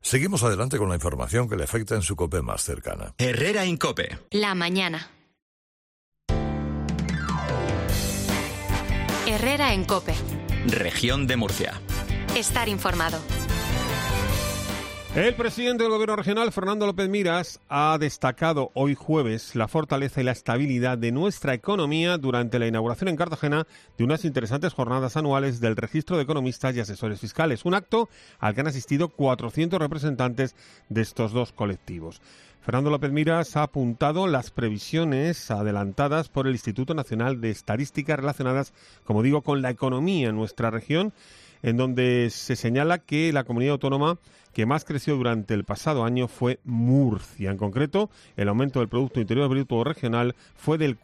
Seguimos adelante con la información que le afecta en su COPE más cercana. Herrera Incope. La mañana. Herrera en COPE. Región de Murcia. Estar informado. El presidente del Gobierno regional, Fernando López Miras, ha destacado hoy jueves la fortaleza y la estabilidad de nuestra economía durante la inauguración en Cartagena de unas interesantes jornadas anuales del Registro de Economistas y Asesores Fiscales, un acto al que han asistido 400 representantes de estos dos colectivos. Fernando López Miras ha apuntado las previsiones adelantadas por el Instituto Nacional de Estadística relacionadas, como digo, con la economía en nuestra región, en donde se señala que la comunidad autónoma que más creció durante el pasado año fue Murcia. En concreto, el aumento del Producto Interior Bruto regional fue del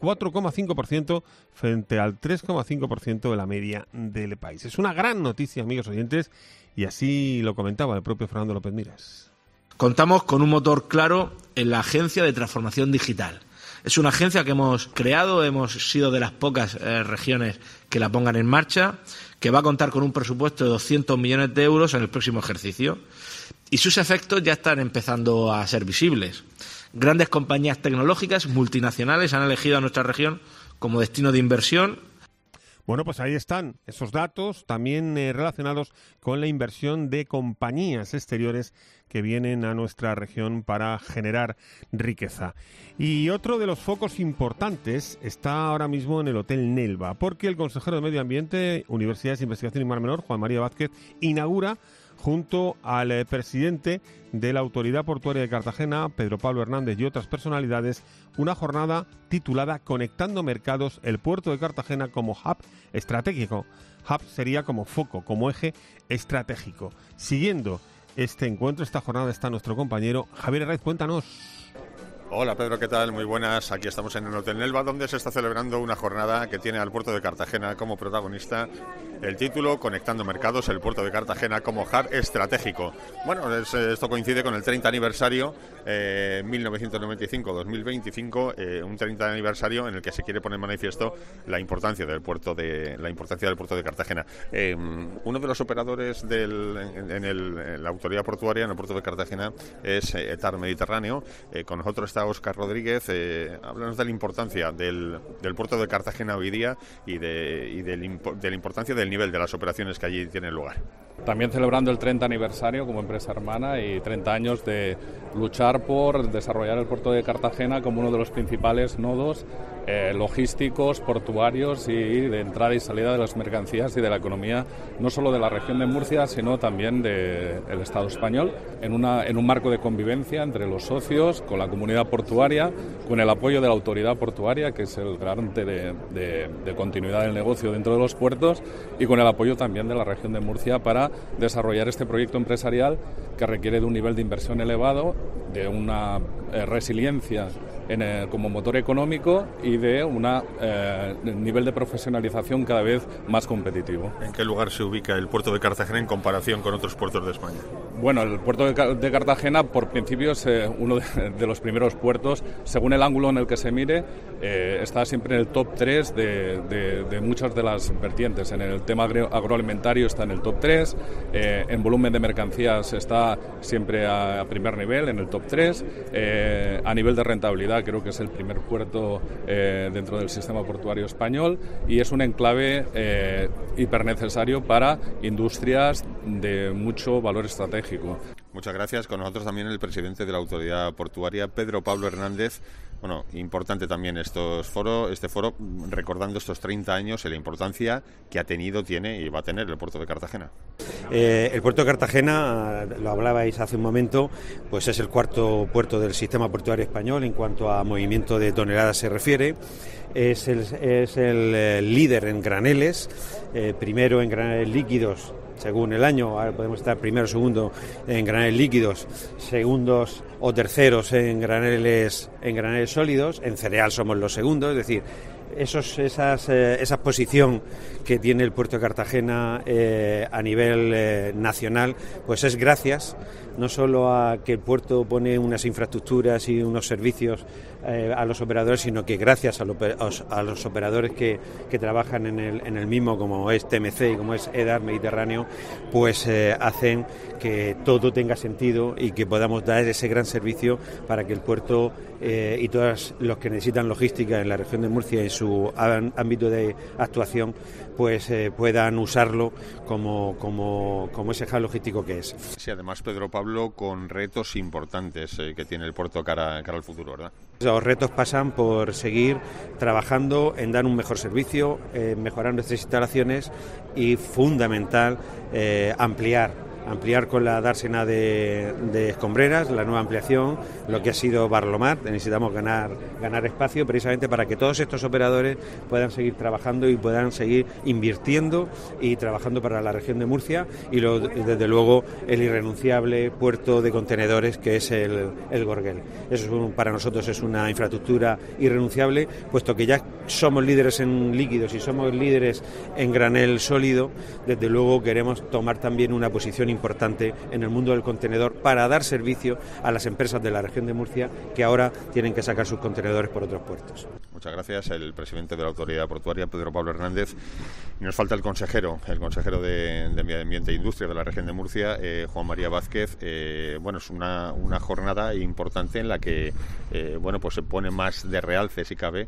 4,5% frente al 3,5% de la media del país. Es una gran noticia, amigos oyentes, y así lo comentaba el propio Fernando López Miras. Contamos con un motor claro en la Agencia de Transformación Digital. Es una agencia que hemos creado, hemos sido de las pocas regiones que la pongan en marcha, que va a contar con un presupuesto de 200 millones de euros en el próximo ejercicio. Y sus efectos ya están empezando a ser visibles. Grandes compañías tecnológicas multinacionales han elegido a nuestra región como destino de inversión. Bueno, pues ahí están esos datos también relacionados con la inversión de compañías exteriores que vienen a nuestra región para generar riqueza. Y otro de los focos importantes está ahora mismo en el Hotel Nelva, porque el consejero de Medio Ambiente, Universidades, Investigación y Mar Menor, Juan María Vázquez, inaugura junto al presidente de la Autoridad Portuaria de Cartagena, Pedro Pablo Hernández, y otras personalidades, una jornada titulada Conectando Mercados, el puerto de Cartagena como hub estratégico. Hub sería como foco, como eje estratégico. Siguiendo este encuentro, esta jornada, está nuestro compañero Javier Herraiz. Cuéntanos. Hola Pedro, ¿qué tal? Muy buenas. Aquí estamos en el Hotel Nelva, donde se está celebrando una jornada que tiene al puerto de Cartagena como protagonista. El título, Conectando Mercados, el puerto de Cartagena como hub estratégico. Bueno, esto coincide con el 30 aniversario, 1995-2025, un 30 aniversario en el que se quiere poner en manifiesto la importancia del puerto de Cartagena. Uno de los operadores en la autoridad portuaria en el puerto de Cartagena es ETAR Mediterráneo. Con nosotros está Óscar Rodríguez. Háblanos de la importancia del puerto de Cartagena hoy día y de la importancia del nivel de las operaciones que allí tienen lugar. También celebrando el 30 aniversario como empresa hermana y 30 años de luchar por desarrollar el puerto de Cartagena como uno de los principales nodos logísticos, portuarios y de entrada y salida de las mercancías y de la economía, no solo de la región de Murcia, sino también del Estado español, en un marco de convivencia entre los socios, con la comunidad portuaria, con el apoyo de la autoridad portuaria, que es el garante de continuidad del negocio dentro de los puertos, y con el apoyo también de la región de Murcia para desarrollar este proyecto empresarial que requiere de un nivel de inversión elevado, de una resiliencia como motor económico y de un nivel de profesionalización cada vez más competitivo. ¿En qué lugar se ubica el puerto de Cartagena en comparación con otros puertos de España? Bueno, el puerto de Cartagena, por principio, es uno de los primeros puertos. Según el ángulo en el que se mire, está siempre en el top 3 de muchas de las vertientes. En el tema agroalimentario está en el top 3, en volumen de mercancías está siempre a primer nivel, en el top 3, a nivel de rentabilidad creo que es el primer puerto dentro del sistema portuario español, y es un enclave hipernecesario para industrias de mucho valor estratégico. Muchas gracias. Con nosotros también el presidente de la Autoridad Portuaria, Pedro Pablo Hernández. Bueno, importante también este foro, recordando estos 30 años y la importancia que ha tenido, tiene y va a tener el puerto de Cartagena. El puerto de Cartagena, lo hablabais hace un momento, pues es el cuarto puerto del sistema portuario español en cuanto a movimiento de toneladas se refiere. Es el líder en graneles, primero en graneles líquidos, según el año, ahora podemos estar primero o segundo en graneles líquidos, segundos o terceros en graneles sólidos, en cereal somos los segundos, es decir, esa posición que tiene el puerto de Cartagena a nivel nacional, pues es gracias no solo a que el puerto pone unas infraestructuras y unos servicios a los operadores, sino que gracias a los operadores que trabajan en el mismo, como es TMC y como es EDAR Mediterráneo, pues hacen que todo tenga sentido y que podamos dar ese gran servicio para que el puerto y todos los que necesitan logística en la región de Murcia y su ámbito de actuación pues puedan usarlo como ese hub logístico que es. Sí, además, Pedro Pablo, con retos importantes que tiene el puerto cara al futuro, ¿verdad? Los retos pasan por seguir trabajando en dar un mejor servicio, mejorar nuestras instalaciones y, fundamental, ampliar con la dársena de Escombreras, la nueva ampliación, lo que ha sido Barlomar. Necesitamos ganar espacio precisamente para que todos estos operadores puedan seguir trabajando y puedan seguir invirtiendo y trabajando para la región de Murcia y desde luego el irrenunciable puerto de contenedores que es el Gorguel. Eso para nosotros es una infraestructura irrenunciable, puesto que ya somos líderes en líquidos y somos líderes en granel sólido. Desde luego queremos tomar también una posición importante en el mundo del contenedor para dar servicio a las empresas de la región de Murcia que ahora tienen que sacar sus contenedores por otros puertos. Muchas gracias. El presidente de la Autoridad Portuaria, Pedro Pablo Hernández. Y nos falta el consejero de Medio Ambiente e Industria de la región de Murcia, Juan María Vázquez. Bueno, es una jornada importante en la que pues se pone más de realce, si cabe,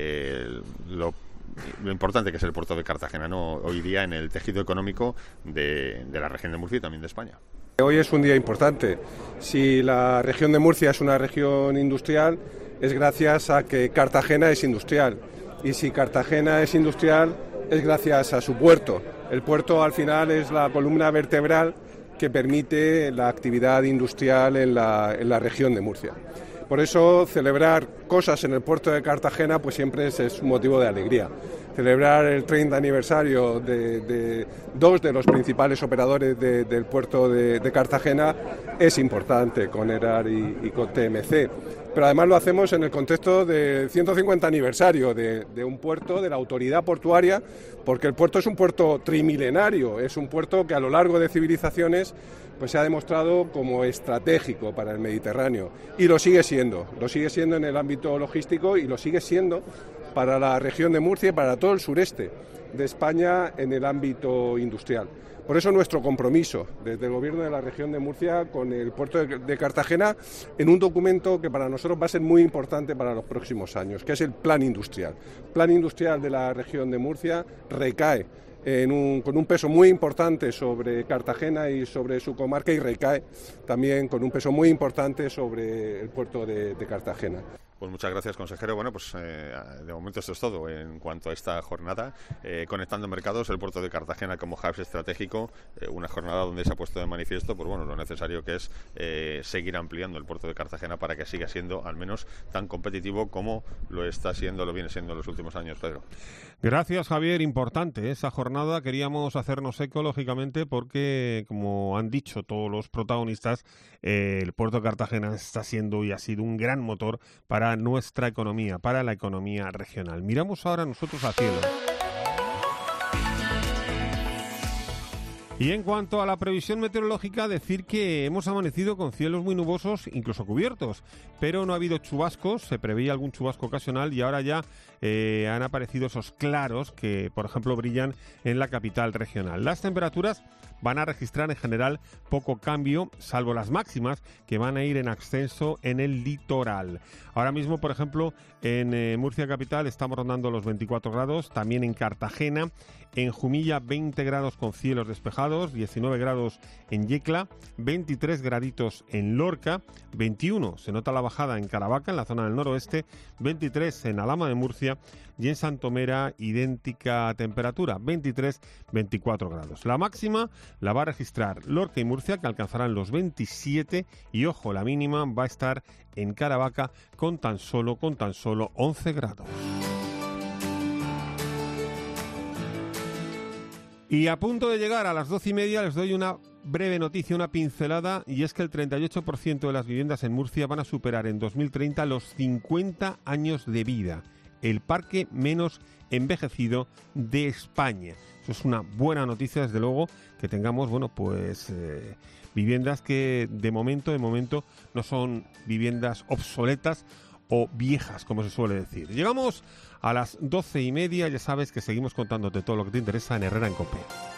lo importante que es el puerto de Cartagena, ¿no?, hoy día en el tejido económico de la región de Murcia y también de España. Hoy es un día importante. Si la región de Murcia es una región industrial, es gracias a que Cartagena es industrial. Y si Cartagena es industrial, es gracias a su puerto. El puerto, al final, es la columna vertebral que permite la actividad industrial en la región de Murcia. Por eso, celebrar cosas en el puerto de Cartagena pues siempre es un motivo de alegría. Celebrar el 30 aniversario de dos de los principales operadores del puerto de Cartagena es importante, con EDAR y con TMC. Pero además lo hacemos en el contexto del 150 aniversario de un puerto, de la autoridad portuaria, porque el puerto es un puerto trimilenario, es un puerto que a lo largo de civilizaciones pues se ha demostrado como estratégico para el Mediterráneo y lo sigue siendo en el ámbito logístico y lo sigue siendo para la región de Murcia y para todo el sureste de España en el ámbito industrial. Por eso nuestro compromiso desde el Gobierno de la región de Murcia con el puerto de Cartagena en un documento que para nosotros va a ser muy importante para los próximos años, que es el Plan Industrial. El Plan Industrial de la región de Murcia recae con un peso muy importante sobre Cartagena y sobre su comarca y recae también con un peso muy importante sobre el puerto de Cartagena. Pues muchas gracias, consejero. Bueno, pues de momento esto es todo en cuanto a esta jornada. Conectando mercados, el puerto de Cartagena como hub estratégico, una jornada donde se ha puesto de manifiesto pues bueno, lo necesario que es seguir ampliando el puerto de Cartagena para que siga siendo al menos tan competitivo como lo viene siendo en los últimos años, Pedro. Gracias, Javier. Importante esa jornada. Queríamos hacernos eco, lógicamente, porque, como han dicho todos los protagonistas, el puerto de Cartagena está siendo y ha sido un gran motor para nuestra economía, para la economía regional. Miramos ahora nosotros al cielo. Y en cuanto a la previsión meteorológica, decir que hemos amanecido con cielos muy nubosos, incluso cubiertos, pero no ha habido chubascos, se preveía algún chubasco ocasional y ahora ya han aparecido esos claros que, por ejemplo, brillan en la capital regional. Las temperaturas van a registrar en general poco cambio, salvo las máximas que van a ir en ascenso en el litoral. Ahora mismo, por ejemplo, en Murcia capital estamos rondando los 24 grados, también en Cartagena, en Jumilla 20 grados con cielos despejados, 19 grados en Yecla, 23 graditos en Lorca, 21 se nota la bajada en Caravaca, en la zona del noroeste, 23 en Alhama de Murcia y en Santomera idéntica temperatura, 23-24 grados. La máxima la va a registrar Lorca y Murcia, que alcanzarán los 27 y, ojo, la mínima va a estar en Caravaca con tan solo 11 grados. Y a punto de llegar a las 12:30 les doy una breve noticia, una pincelada, y es que el 38% de las viviendas en Murcia van a superar en 2030 los 50 años de vida. El parque menos envejecido de España. Eso es una buena noticia, desde luego, que tengamos, viviendas que de momento no son viviendas obsoletas o viejas, como se suele decir. Llegamos a las 12:30, ya sabes que seguimos contándote todo lo que te interesa en Herrera en COPE.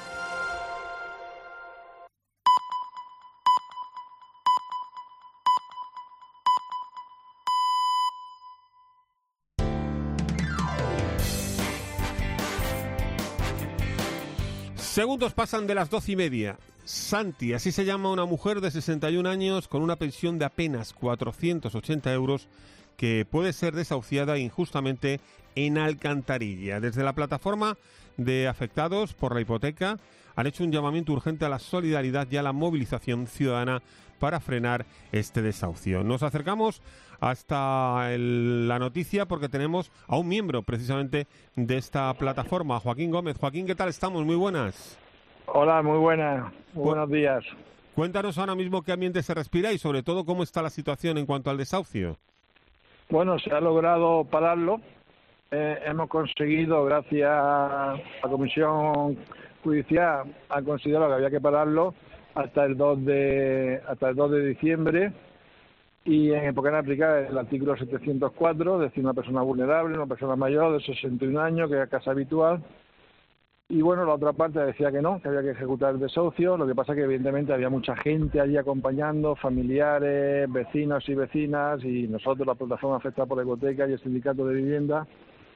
Segundos pasan de las 12:30. Santi, así se llama una mujer de 61 años con una pensión de apenas 480 euros que puede ser desahuciada injustamente en Alcantarilla. Desde la plataforma de afectados por la hipoteca han hecho un llamamiento urgente a la solidaridad y a la movilización ciudadana para frenar este desahucio. Nos acercamos hasta la noticia porque tenemos a un miembro precisamente de esta plataforma, Joaquín Gómez. Joaquín, ¿qué tal estamos? Muy buenas. Hola, muy buenas. Muy buenos días. Cuéntanos ahora mismo qué ambiente se respira y sobre todo cómo está la situación en cuanto al desahucio. Bueno, se ha logrado pararlo. Hemos conseguido, gracias a la Comisión Judicial, ha considerado que había que pararlo hasta el 2 de diciembre y porque han aplicado el artículo 704, es decir, una persona vulnerable, una persona mayor de 61 años, que es casa habitual. Y bueno, la otra parte decía que no, que había que ejecutar el desahucio. Lo que pasa es que evidentemente había mucha gente allí acompañando, familiares, vecinos y vecinas, y nosotros, la plataforma afectada por la hipoteca y el sindicato de vivienda,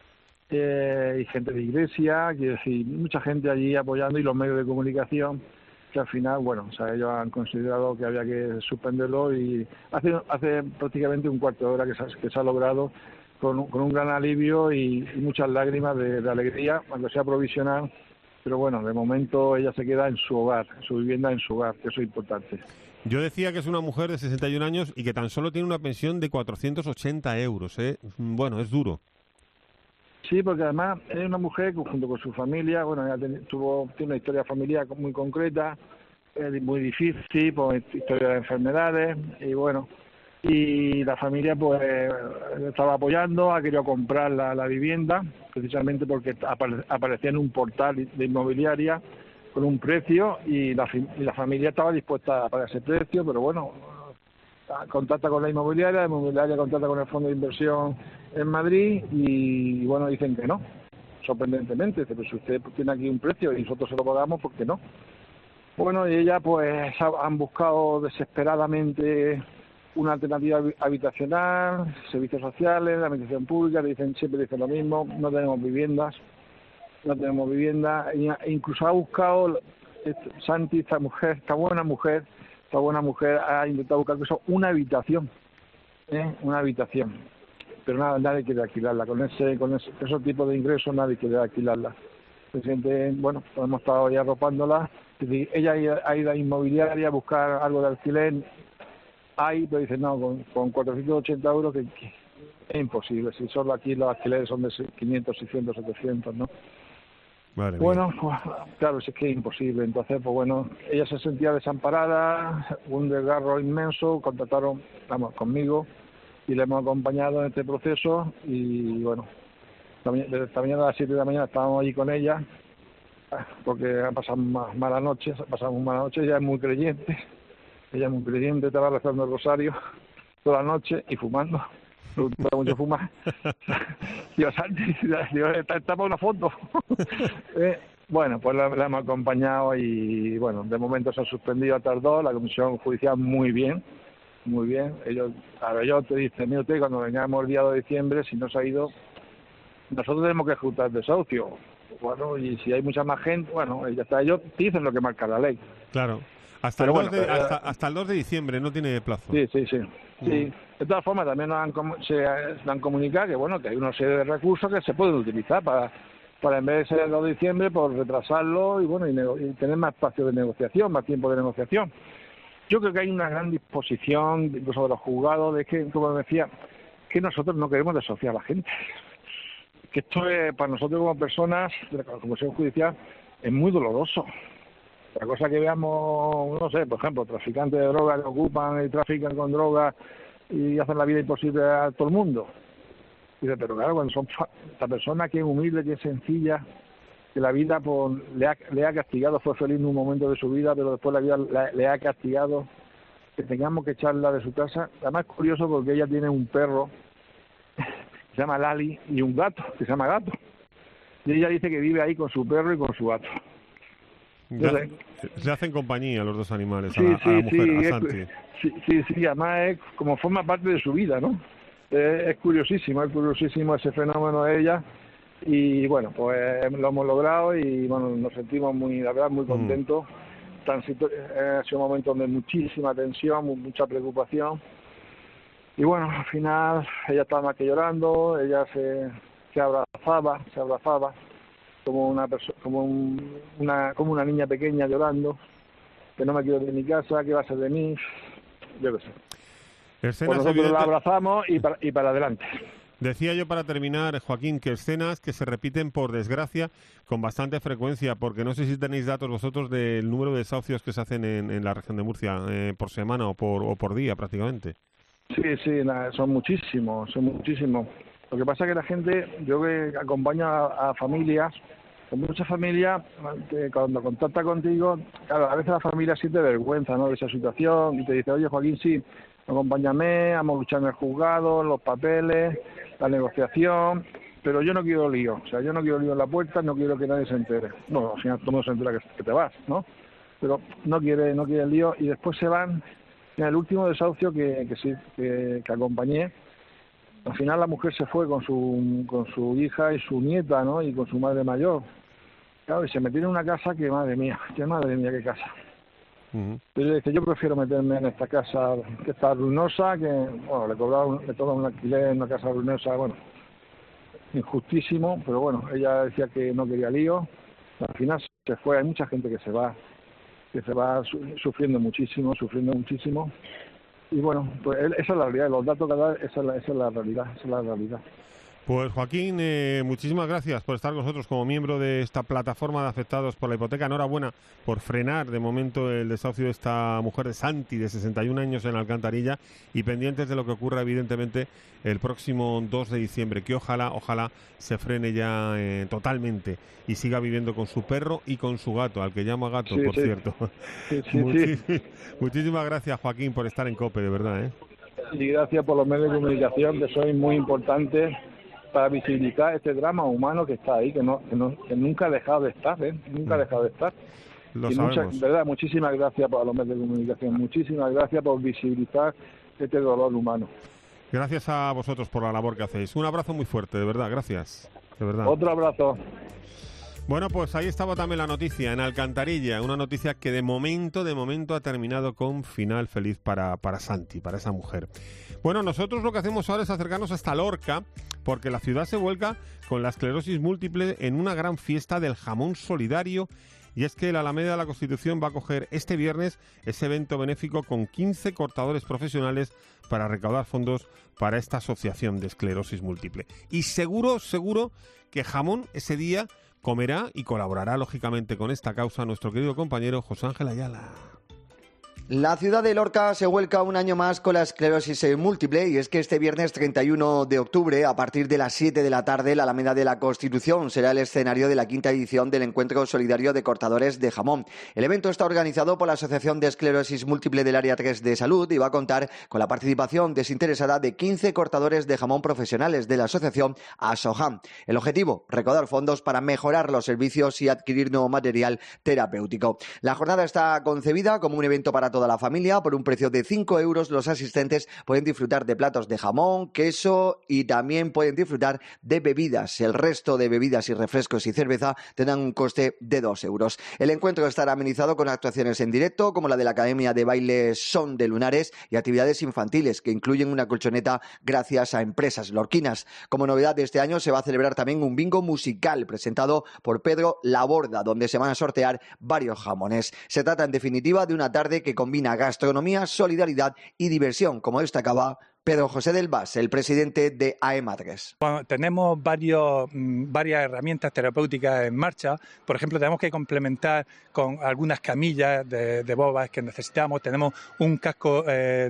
y gente de iglesia, quiero decir, mucha gente allí apoyando, y los medios de comunicación, que al final, bueno, o sea, ellos han considerado que había que suspenderlo, y hace prácticamente un cuarto de hora que se ha logrado con un gran alivio y muchas lágrimas de alegría, aunque sea provisional, pero bueno, de momento ella se queda en su hogar, en su vivienda, en su hogar, que eso es importante. Yo decía que es una mujer de 61 años y que tan solo tiene una pensión de 480 euros, ¿eh? Bueno, es duro. Sí, porque además es una mujer que junto con su familia, bueno, ella tiene una historia familiar muy concreta, muy difícil, por historia de enfermedades, y bueno, y la familia pues estaba apoyando, ha querido comprar la vivienda, precisamente porque aparecía en un portal de inmobiliaria con un precio, y la familia estaba dispuesta a pagar ese precio, pero bueno, contacta con la inmobiliaria contacta con el fondo de inversión en Madrid, y bueno, dicen que no, sorprendentemente, pero si usted tiene aquí un precio y nosotros se lo pagamos, ¿por qué no? Bueno, y ella pues han buscado desesperadamente una alternativa habitacional, servicios sociales, la administración pública, siempre dicen lo mismo, no tenemos vivienda, e incluso ha buscado Santi, esta buena mujer, ha intentado buscar una habitación, pero nadie quiere alquilarla, con esos tipos de ingresos nadie quiere alquilarla. Bueno, hemos estado ya arropándola, ella ha ido a inmobiliaria a buscar algo de alquiler, pero dice no, con 480 euros que es imposible, si solo aquí los alquileres son de 500, 600, 700, ¿no? Madre bueno, pues, claro, es que es imposible. Entonces, pues bueno, ella se sentía desamparada, un desgarro inmenso, contactaron conmigo y le hemos acompañado en este proceso, y bueno, desde esta mañana a las 7 de la mañana estábamos allí con ella, porque pasamos malas noches, ella es muy creyente, estaba rezando el rosario toda la noche y fumando. Me gusta mucho fumar. Dios, está para una foto. Bueno, pues la hemos acompañado y bueno, de momento se ha suspendido hasta el 2, la Comisión Judicial muy bien. Ellos te dicen, mire usted, cuando vengamos el día 2 de diciembre, si no se ha ido, nosotros tenemos que ejecutar el desahucio. Bueno, y si hay mucha más gente, bueno, ya está, ellos dicen lo que marca la ley. Claro. Hasta el 2 de diciembre, no tiene plazo. Sí. Sí, de todas formas también se han comunicado que bueno, que hay una serie de recursos que se pueden utilizar para en vez de ser el 2 de diciembre, por retrasarlo y bueno, y tener más espacio de negociación, más tiempo de negociación. Yo creo que hay una gran disposición, incluso de los juzgados, de que, como decía, que nosotros no queremos desahuciar a la gente. Que esto es, para nosotros como personas de la Comisión Judicial, es muy doloroso. La cosa que veamos, no sé, por ejemplo, traficantes de drogas que ocupan y trafican con drogas y hacen la vida imposible a todo el mundo. Dice, pero claro, cuando son esta persona que es humilde, que es sencilla, que la vida pues, le ha castigado, fue feliz en un momento de su vida, pero después la vida le ha castigado, que tengamos que echarla de su casa. Además es curioso porque ella tiene un perro se llama Lali, y un gato, que se llama Gato. Y ella dice que vive ahí con su perro y con su gato. Entonces, se hacen compañía los dos animales sí, a la mujer, a Santi. Sí, además es como forma parte de su vida, ¿no? Es curiosísimo ese fenómeno de ella. Y bueno, pues lo hemos logrado y bueno, nos sentimos muy contentos. Ha sido un momento de muchísima tensión, mucha preocupación. Y bueno, al final ella estaba más que llorando, ella se abrazaba como una niña pequeña llorando, que no me quiero de mi casa, que va a ser de mí, yo qué sé. Pues nosotros la abrazamos y para adelante. Decía yo para terminar, Joaquín, que escenas que se repiten por desgracia con bastante frecuencia, porque no sé si tenéis datos vosotros del número de desahucios que se hacen en la región de Murcia por semana o por día prácticamente. Sí, son muchísimos. Lo que pasa es que la gente, yo que acompaño a familias, con muchas familias, que cuando contacta contigo, claro, a veces la familia siente vergüenza, ¿no?, de esa situación y te dice, oye, Joaquín, sí, acompáñame, vamos a luchar en el juzgado, los papeles, la negociación, pero yo no quiero lío, o sea, yo no quiero lío en la puerta, no quiero que nadie se entere. Bueno, al final todo el mundo se entera que te vas, ¿no? Pero no quiere lío y después se van. En el último desahucio que acompañé, al final la mujer se fue con su hija y su nieta, ¿no?, y con su madre mayor. Claro, y se metió en una casa que, madre mía, qué casa. Pero dice, yo prefiero meterme en esta casa que está ruinosa, que bueno, le toca un alquiler en una casa ruinosa, bueno, injustísimo, pero bueno, ella decía que no quería lío. Al final se fue, hay mucha gente que se va sufriendo muchísimo, y bueno, pues esa es la realidad, los datos cada vez, esa es la realidad. Pues Joaquín, muchísimas gracias por estar con nosotros como miembro de esta plataforma de afectados por la hipoteca. Enhorabuena por frenar de momento el desahucio de esta mujer de Santi, de 61 años, en Alcantarilla, y pendientes de lo que ocurra evidentemente el próximo 2 de diciembre, que ojalá se frene ya totalmente y siga viviendo con su perro y con su gato, al que llama gato, por cierto. Muchísimas gracias, Joaquín, por estar en COPE, de verdad, ¿eh? Y gracias por los medios de comunicación, que sois muy importantes para visibilizar este drama humano que está ahí, que nunca ha dejado de estar, nunca ha dejado de estar. Lo sabemos. Verdad, muchísimas gracias a los medios de comunicación, muchísimas gracias por visibilizar este dolor humano. Gracias a vosotros por la labor que hacéis. Un abrazo muy fuerte, de verdad, gracias. De verdad. Otro abrazo. Bueno, pues ahí estaba también la noticia, en Alcantarilla, una noticia que de momento ha terminado con final feliz para Santi, para esa mujer. Bueno, nosotros lo que hacemos ahora es acercarnos hasta Lorca, porque la ciudad se vuelca con la esclerosis múltiple en una gran fiesta del jamón solidario, y es que la Alameda de la Constitución va a acoger este viernes ese evento benéfico con 15 cortadores profesionales para recaudar fondos para esta asociación de esclerosis múltiple. Y seguro que jamón ese día comerá y colaborará lógicamente con esta causa nuestro querido compañero José Ángel Ayala. La ciudad de Lorca se vuelca un año más con la esclerosis múltiple, y es que este viernes 31 de octubre, a partir de las 7 de la tarde, la Alameda de la Constitución será el escenario de la 5ª edición del Encuentro Solidario de Cortadores de Jamón. El evento está organizado por la Asociación de Esclerosis Múltiple del Área 3 de Salud y va a contar con la participación desinteresada de 15 cortadores de jamón profesionales de la asociación ASOJAM. El objetivo, recaudar fondos para mejorar los servicios y adquirir nuevo material terapéutico. La jornada está concebida como un evento para toda la familia. Por un precio de 5 euros, los asistentes pueden disfrutar de platos de jamón, queso y también pueden disfrutar de bebidas. El resto de bebidas y refrescos y cerveza tendrán un coste de 2 euros. El encuentro estará amenizado con actuaciones en directo, como la de la Academia de Baile Son de Lunares, y actividades infantiles que incluyen una colchoneta gracias a empresas lorquinas. Como novedad de este año, se va a celebrar también un bingo musical presentado por Pedro Laborda, donde se van a sortear varios jamones. Se trata, en definitiva, de una tarde que combina gastronomía, solidaridad y diversión, como destacaba Pedro José del Vas, el presidente de AEMATRES. Bueno, tenemos varias herramientas terapéuticas en marcha. Por ejemplo, tenemos que complementar con algunas camillas de bobas que necesitamos. Tenemos un casco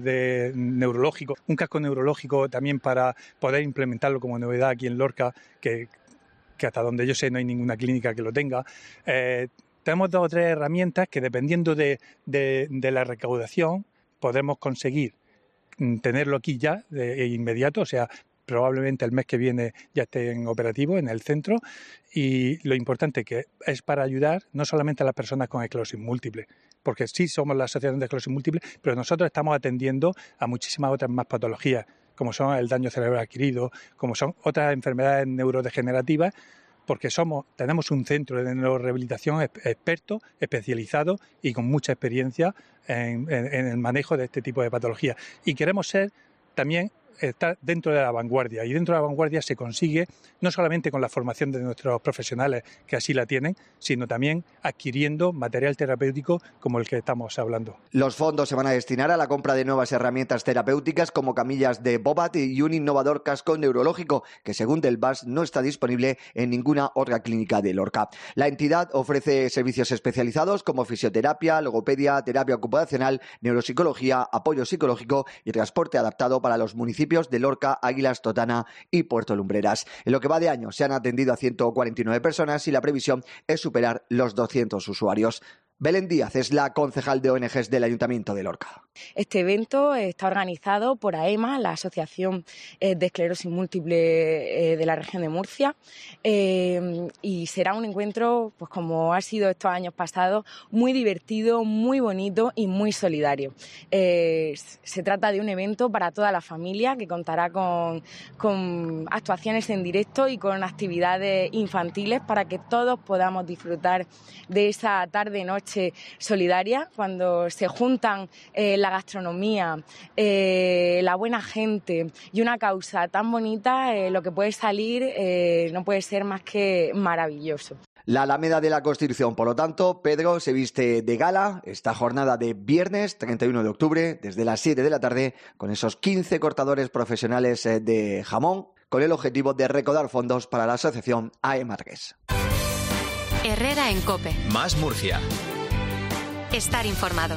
neurológico también para poder implementarlo como novedad aquí en Lorca, que hasta donde yo sé no hay ninguna clínica que lo tenga. Tenemos 2 o 3 herramientas que, dependiendo de la recaudación, podemos conseguir tenerlo aquí ya de inmediato, o sea, probablemente el mes que viene ya esté en operativo en el centro, y lo importante que es para ayudar no solamente a las personas con esclerosis múltiple, porque sí somos la Asociación de Esclerosis Múltiple, pero nosotros estamos atendiendo a muchísimas otras más patologías, como son el daño cerebral adquirido, como son otras enfermedades neurodegenerativas, porque tenemos un centro de neurorehabilitación experto, especializado y con mucha experiencia en el manejo de este tipo de patologías. Y queremos también estar dentro de la vanguardia, y dentro de la vanguardia se consigue no solamente con la formación de nuestros profesionales, que así la tienen, sino también adquiriendo material terapéutico como el que estamos hablando. Los fondos se van a destinar a la compra de nuevas herramientas terapéuticas como camillas de Bobat y un innovador casco neurológico que, según Del Bas, no está disponible en ninguna otra clínica de Lorca. La entidad ofrece servicios especializados como fisioterapia, logopedia, terapia ocupacional, neuropsicología, apoyo psicológico y transporte adaptado para los municipios de Lorca, Águilas, Totana y Puerto Lumbreras. En lo que va de año se han atendido a 149 personas y la previsión es superar los 200 usuarios. Belén Díaz es la concejal de ONGs del Ayuntamiento de Lorca. Este evento está organizado por AEMA, la Asociación de Esclerosis Múltiple de la región de Murcia, y será un encuentro, pues como ha sido estos años pasados, muy divertido, muy bonito y muy solidario. Se trata de un evento para toda la familia que contará con actuaciones en directo y con actividades infantiles para que todos podamos disfrutar de esa tarde-noche solidaria, cuando se juntan la gastronomía, la buena gente y una causa tan bonita. Lo que puede salir no puede ser más que maravilloso. La Alameda de la Constitución, por lo tanto, Pedro, se viste de gala esta jornada de viernes 31 de octubre desde las 7 de la tarde con esos 15 cortadores profesionales de jamón, con el objetivo de recaudar fondos para la asociación AEMA3. Herrera en COPE. Más Murcia. Estar informado.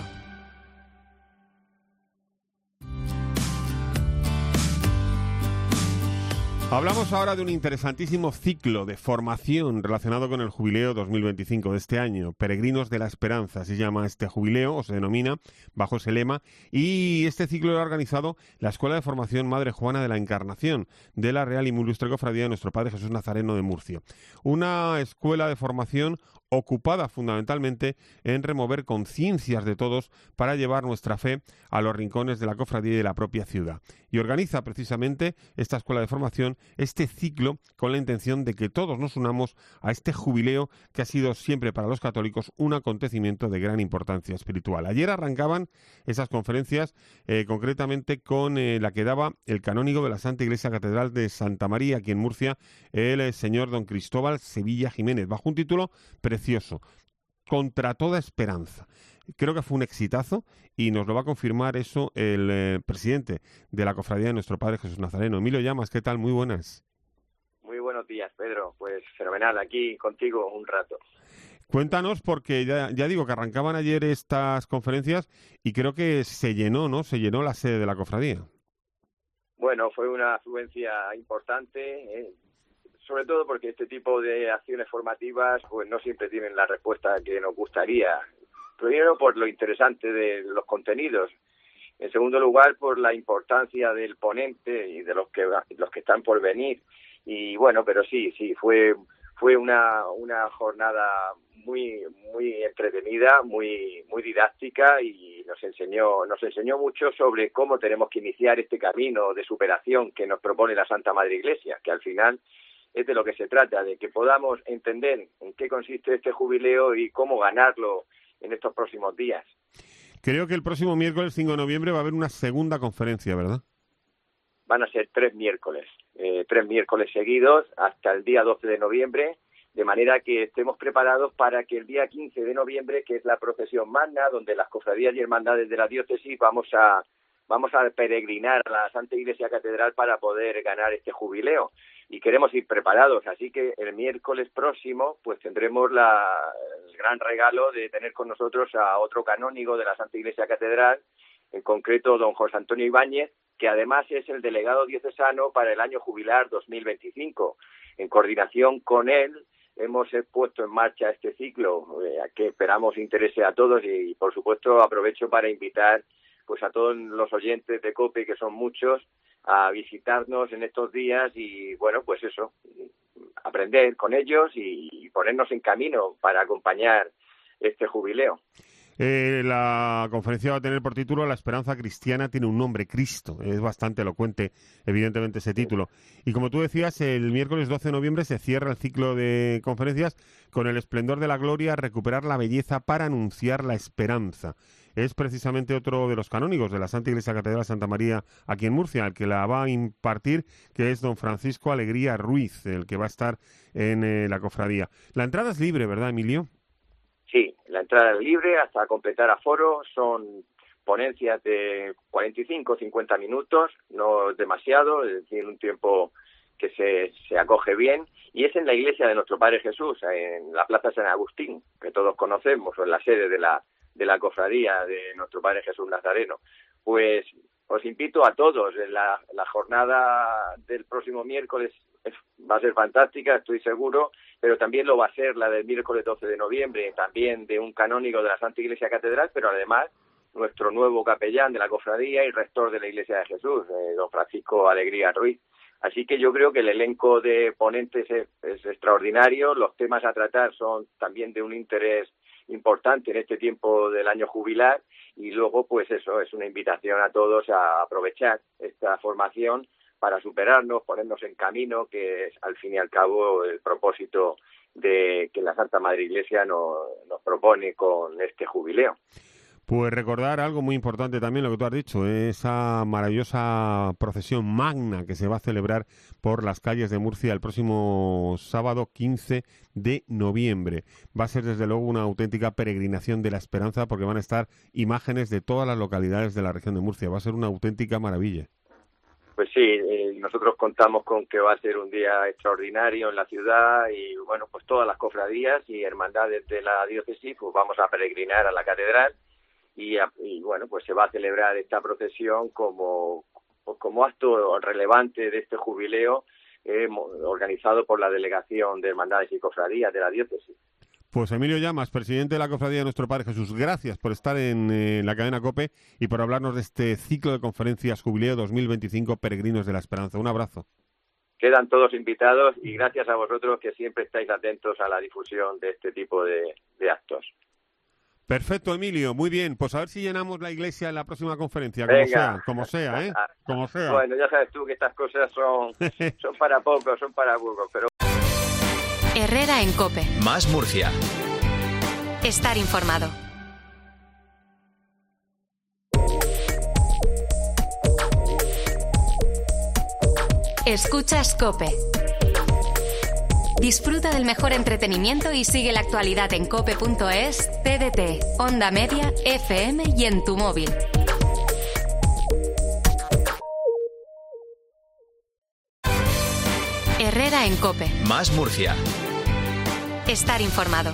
Hablamos ahora de un interesantísimo ciclo de formación relacionado con el Jubileo 2025 de este año. Peregrinos de la Esperanza se llama este jubileo, o se denomina, bajo ese lema. Y este ciclo lo ha organizado la Escuela de Formación Madre Juana de la Encarnación de la Real y Muy Ilustre Cofradía de Nuestro Padre Jesús Nazareno de Murcia. Una escuela de formación ocupada fundamentalmente en remover conciencias de todos para llevar nuestra fe a los rincones de la cofradía y de la propia ciudad. Y organiza precisamente esta escuela de formación este ciclo con la intención de que todos nos unamos a este jubileo que ha sido siempre para los católicos un acontecimiento de gran importancia espiritual. Ayer arrancaban esas conferencias concretamente con la que daba el canónigo de la Santa Iglesia Catedral de Santa María, aquí en Murcia, el señor don Cristóbal Sevilla Jiménez, bajo un título precioso, Contra toda esperanza. Creo que fue un exitazo y nos lo va a confirmar eso el presidente de la Cofradía de Nuestro Padre Jesús Nazareno. Emilio Llamas, ¿qué tal? Muy buenas. Muy buenos días, Pedro. Pues fenomenal, aquí contigo un rato. Cuéntanos, porque ya digo que arrancaban ayer estas conferencias y creo que se llenó, ¿no? Se llenó la sede de la Cofradía. Bueno, fue una afluencia importante, sobre todo porque este tipo de acciones formativas pues no siempre tienen la respuesta que nos gustaría. Primero, por lo interesante de los contenidos. En segundo lugar, por la importancia del ponente y de los que están por venir. Y bueno, pero sí, fue una jornada muy entretenida, muy didáctica, y nos enseñó mucho sobre cómo tenemos que iniciar este camino de superación que nos propone la Santa Madre Iglesia, que al final es de lo que se trata, de que podamos entender en qué consiste este jubileo y cómo ganarlo en estos próximos días. Creo que el próximo miércoles 5 de noviembre va a haber una segunda conferencia, ¿verdad? Van a ser 3 miércoles seguidos hasta el día 12 de noviembre, de manera que estemos preparados para que el día 15 de noviembre, que es la procesión magna, donde las cofradías y hermandades de la diócesis vamos a peregrinar a la Santa Iglesia Catedral para poder ganar este jubileo. Y queremos ir preparados, así que el miércoles próximo pues tendremos el gran regalo de tener con nosotros a otro canónigo de la Santa Iglesia Catedral, en concreto don José Antonio Ibáñez, que además es el delegado diocesano para el año jubilar 2025. En coordinación con él hemos puesto en marcha este ciclo que esperamos interese a todos, y por supuesto aprovecho para invitar pues a todos los oyentes de COPE, que son muchos, a visitarnos en estos días y, bueno, pues eso, aprender con ellos y ponernos en camino para acompañar este jubileo. La conferencia va a tener por título La esperanza cristiana tiene un nombre, Cristo. Es bastante elocuente, evidentemente, ese título. Y como tú decías, el miércoles 12 de noviembre se cierra el ciclo de conferencias con el esplendor de la gloria, recuperar la belleza para anunciar la esperanza. Es precisamente otro de los canónigos de la Santa Iglesia Catedral Santa María aquí en Murcia, el que la va a impartir, que es don Francisco Alegría Ruiz, el que va a estar en la cofradía. La entrada es libre, ¿verdad, Emilio? Sí, la entrada es libre hasta completar aforo. Son ponencias de 45 o 50 minutos, no demasiado, es decir, un tiempo que se acoge bien, y es en la iglesia de Nuestro Padre Jesús, en la Plaza San Agustín, que todos conocemos, o en la sede de la cofradía de Nuestro Padre Jesús Nazareno. Pues os invito a todos. La jornada del próximo miércoles va a ser fantástica, estoy seguro, pero también lo va a ser la del miércoles 12 de noviembre, también de un canónigo de la Santa Iglesia Catedral, pero además nuestro nuevo capellán de la cofradía y rector de la Iglesia de Jesús, don Francisco Alegría Ruiz. Así que yo creo que el elenco de ponentes es extraordinario, los temas a tratar son también de un interés importante en este tiempo del año jubilar, y luego pues eso, es una invitación a todos a aprovechar esta formación para superarnos, ponernos en camino, que es al fin y al cabo el propósito de que la Santa Madre Iglesia nos propone con este jubileo. Pues recordar algo muy importante también, lo que tú has dicho, esa maravillosa procesión magna que se va a celebrar por las calles de Murcia el próximo sábado 15 de noviembre. Va a ser desde luego una auténtica peregrinación de la esperanza, porque van a estar imágenes de todas las localidades de la región de Murcia. Va a ser una auténtica maravilla. Pues sí, nosotros contamos con que va a ser un día extraordinario en la ciudad y, bueno, pues todas las cofradías y hermandades de la diócesis pues vamos a peregrinar a la catedral y bueno, pues se va a celebrar esta procesión como acto relevante de este jubileo organizado por la Delegación de Hermandades y Cofradías de la diócesis. Pues Emilio Llamas, presidente de la Cofradía de Nuestro Padre Jesús, gracias por estar en la cadena COPE y por hablarnos de este ciclo de conferencias Jubileo 2025 Peregrinos de la Esperanza. Un abrazo. Quedan todos invitados y gracias a vosotros que siempre estáis atentos a la difusión de este tipo de actos. Perfecto, Emilio, muy bien. Pues a ver si llenamos la iglesia en la próxima conferencia, como sea, ¿eh? Como sea. Bueno, ya sabes tú que estas cosas son para pocos, pero... Herrera en COPE. Más Murcia. Estar informado. Escuchas COPE. Disfruta del mejor entretenimiento y sigue la actualidad en cope.es, TDT, Onda Media, FM y en tu móvil. Herrera en COPE. Más Murcia. Estar informado.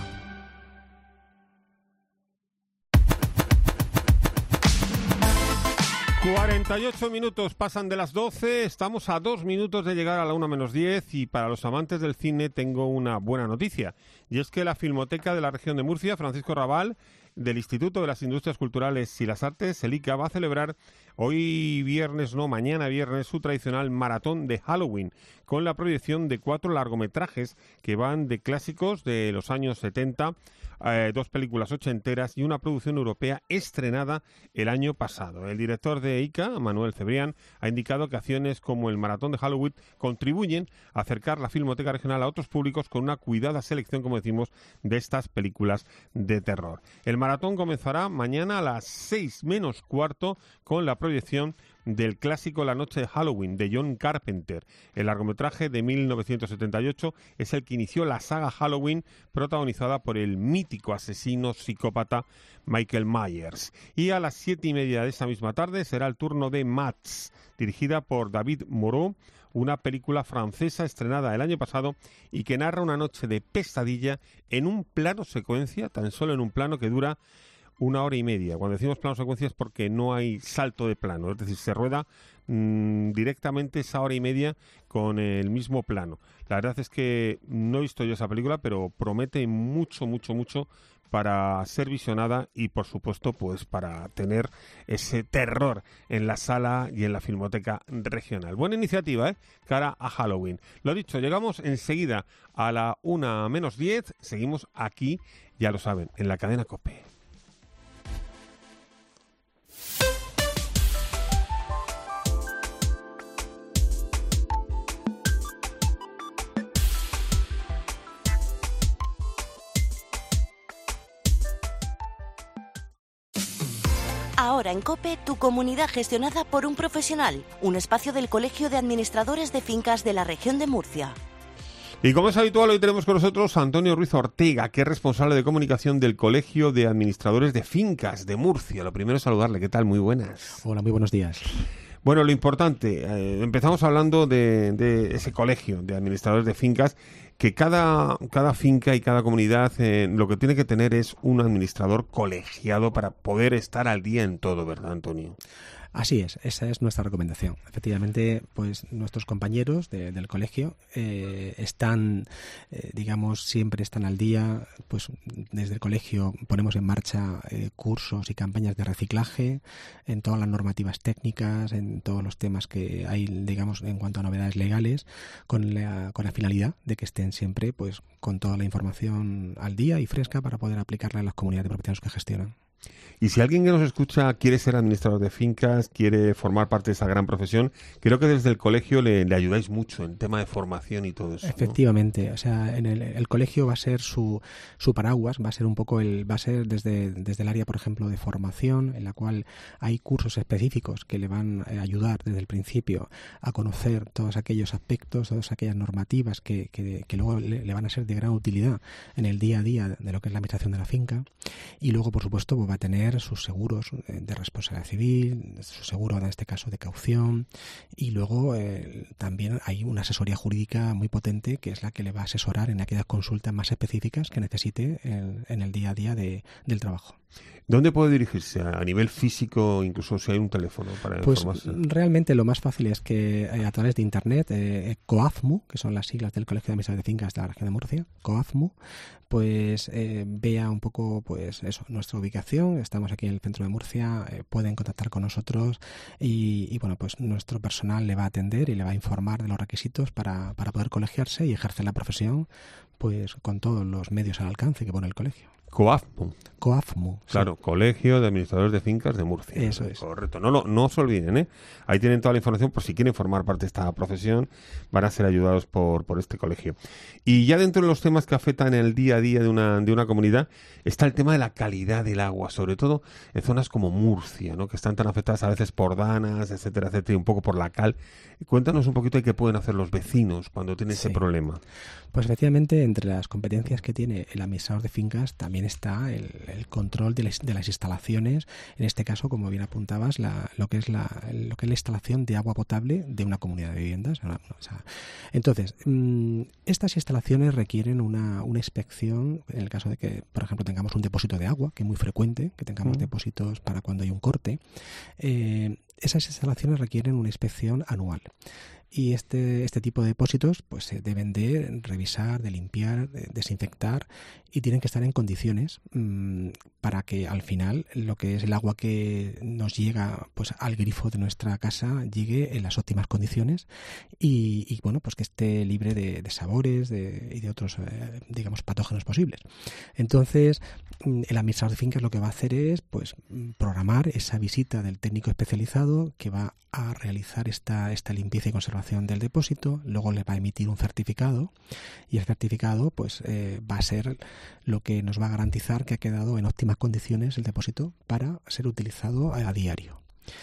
...48 minutos pasan de las 12... ...estamos a 2 minutos de llegar a la 1:10... ...y para los amantes del cine tengo una buena noticia... ...y es que la Filmoteca de la región de Murcia, Francisco Rabal... ...del Instituto de las Industrias Culturales y las Artes, el ICA, va a celebrar... mañana viernes... ...su tradicional maratón de Halloween... ...con la proyección de 4 largometrajes... ...que van de clásicos de los años 70... 2 películas ochenteras y una producción europea estrenada el año pasado. El director de ICA, Manuel Cebrián, ha indicado que acciones como el Maratón de Halloween contribuyen a acercar la Filmoteca Regional a otros públicos con una cuidada selección, como decimos, de estas películas de terror. El maratón comenzará mañana a las 6:15 con la proyección del clásico La Noche de Halloween, de John Carpenter. El largometraje de 1978 es el que inició la saga Halloween, protagonizada por el mítico asesino psicópata Michael Myers. Y a las 7:30 de esa misma tarde será el turno de Mats, dirigida por David Moreau, una película francesa estrenada el año pasado y que narra una noche de pesadilla en un plano secuencia, tan solo en un plano que dura 1 hora y media. Cuando decimos plano secuencia es porque no hay salto de plano, es decir, se rueda directamente esa hora y media con el mismo plano. La verdad es que no he visto yo esa película, pero promete mucho para ser visionada y, por supuesto, pues para tener ese terror en la sala y en la Filmoteca Regional. Buena iniciativa, cara a Halloween. Lo dicho, llegamos enseguida a la 1:10. Seguimos aquí, ya lo saben, en la cadena COPE. Ahora en COPE, tu comunidad gestionada por un profesional, un espacio del Colegio de Administradores de Fincas de la región de Murcia. Y como es habitual, hoy tenemos con nosotros a Antonio Ruiz Ortega, que es responsable de comunicación del Colegio de Administradores de Fincas de Murcia. Lo primero es saludarle. ¿Qué tal? Muy buenas. Hola, muy buenos días. Bueno, lo importante, empezamos hablando de ese colegio de administradores de fincas, que cada finca y cada comunidad lo que tiene que tener es un administrador colegiado para poder estar al día en todo, ¿verdad, Antonio? Así es, esa es nuestra recomendación. Efectivamente, pues nuestros compañeros del colegio están, siempre están al día. Pues desde el colegio ponemos en marcha cursos y campañas de reciclaje en todas las normativas técnicas, en todos los temas que hay, en cuanto a novedades legales, con la finalidad de que estén siempre, pues, con toda la información al día y fresca para poder aplicarla a las comunidades de propietarios que gestionan. Y si alguien que nos escucha quiere ser administrador de fincas, quiere formar parte de esa gran profesión, creo que desde el colegio le ayudáis mucho en tema de formación y todo eso, ¿no? Efectivamente, o sea, en el colegio va a ser su paraguas, va a ser desde el área, por ejemplo, de formación, en la cual hay cursos específicos que le van a ayudar desde el principio a conocer todos aquellos aspectos, todas aquellas normativas que luego le van a ser de gran utilidad en el día a día de lo que es la administración de la finca. Y luego, por supuesto, va a tener sus seguros de responsabilidad civil, su seguro en este caso de caución, y luego también hay una asesoría jurídica muy potente que es la que le va a asesorar en aquellas consultas más específicas que necesite en el día a día del trabajo. ¿Dónde puede dirigirse? ¿A nivel físico, incluso si hay un teléfono para informarse? Pues realmente lo más fácil es que a través de internet, COAFMU, que son las siglas del Colegio de Administradores de Fincas de la región de Murcia, COAFMU, pues vea un poco, pues eso, nuestra ubicación. Estamos aquí en el centro de Murcia, pueden contactar con nosotros y bueno, pues nuestro personal le va a atender y le va a informar de los requisitos para poder colegiarse y ejercer la profesión, pues con todos los medios al alcance que pone el colegio. COAFMU. Claro, sí. Colegio de Administradores de Fincas de Murcia. Eso es. Correcto. No se olviden, Ahí tienen toda la información por si quieren formar parte de esta profesión, van a ser ayudados por este colegio. Y ya dentro de los temas que afectan el día a día de una comunidad está el tema de la calidad del agua, sobre todo en zonas como Murcia, ¿no? Que están tan afectadas a veces por danas, etcétera, etcétera, y un poco por la cal. Cuéntanos un poquito de qué pueden hacer los vecinos cuando tienen ese problema. Pues efectivamente, entre las competencias que tiene el administrador de fincas también está el control de las instalaciones, en este caso, como bien apuntabas, lo que es la instalación de agua potable de una comunidad de viviendas. Entonces, estas instalaciones requieren una inspección en el caso de que, por ejemplo, tengamos un depósito de agua, que es muy frecuente, que tengamos depósitos para cuando hay un corte. Esas instalaciones requieren una inspección anual. Y este tipo de depósitos pues se deben de revisar, de limpiar, de desinfectar y tienen que estar en condiciones para que al final lo que es el agua que nos llega pues al grifo de nuestra casa llegue en las óptimas condiciones y bueno, pues que esté libre de sabores y de otros patógenos posibles. Entonces el administrador de fincas lo que va a hacer es pues programar esa visita del técnico especializado que va a realizar esta limpieza y conservación del depósito, luego le va a emitir un certificado y el certificado pues va a ser lo que nos va a garantizar que ha quedado en óptimas condiciones el depósito para ser utilizado a diario.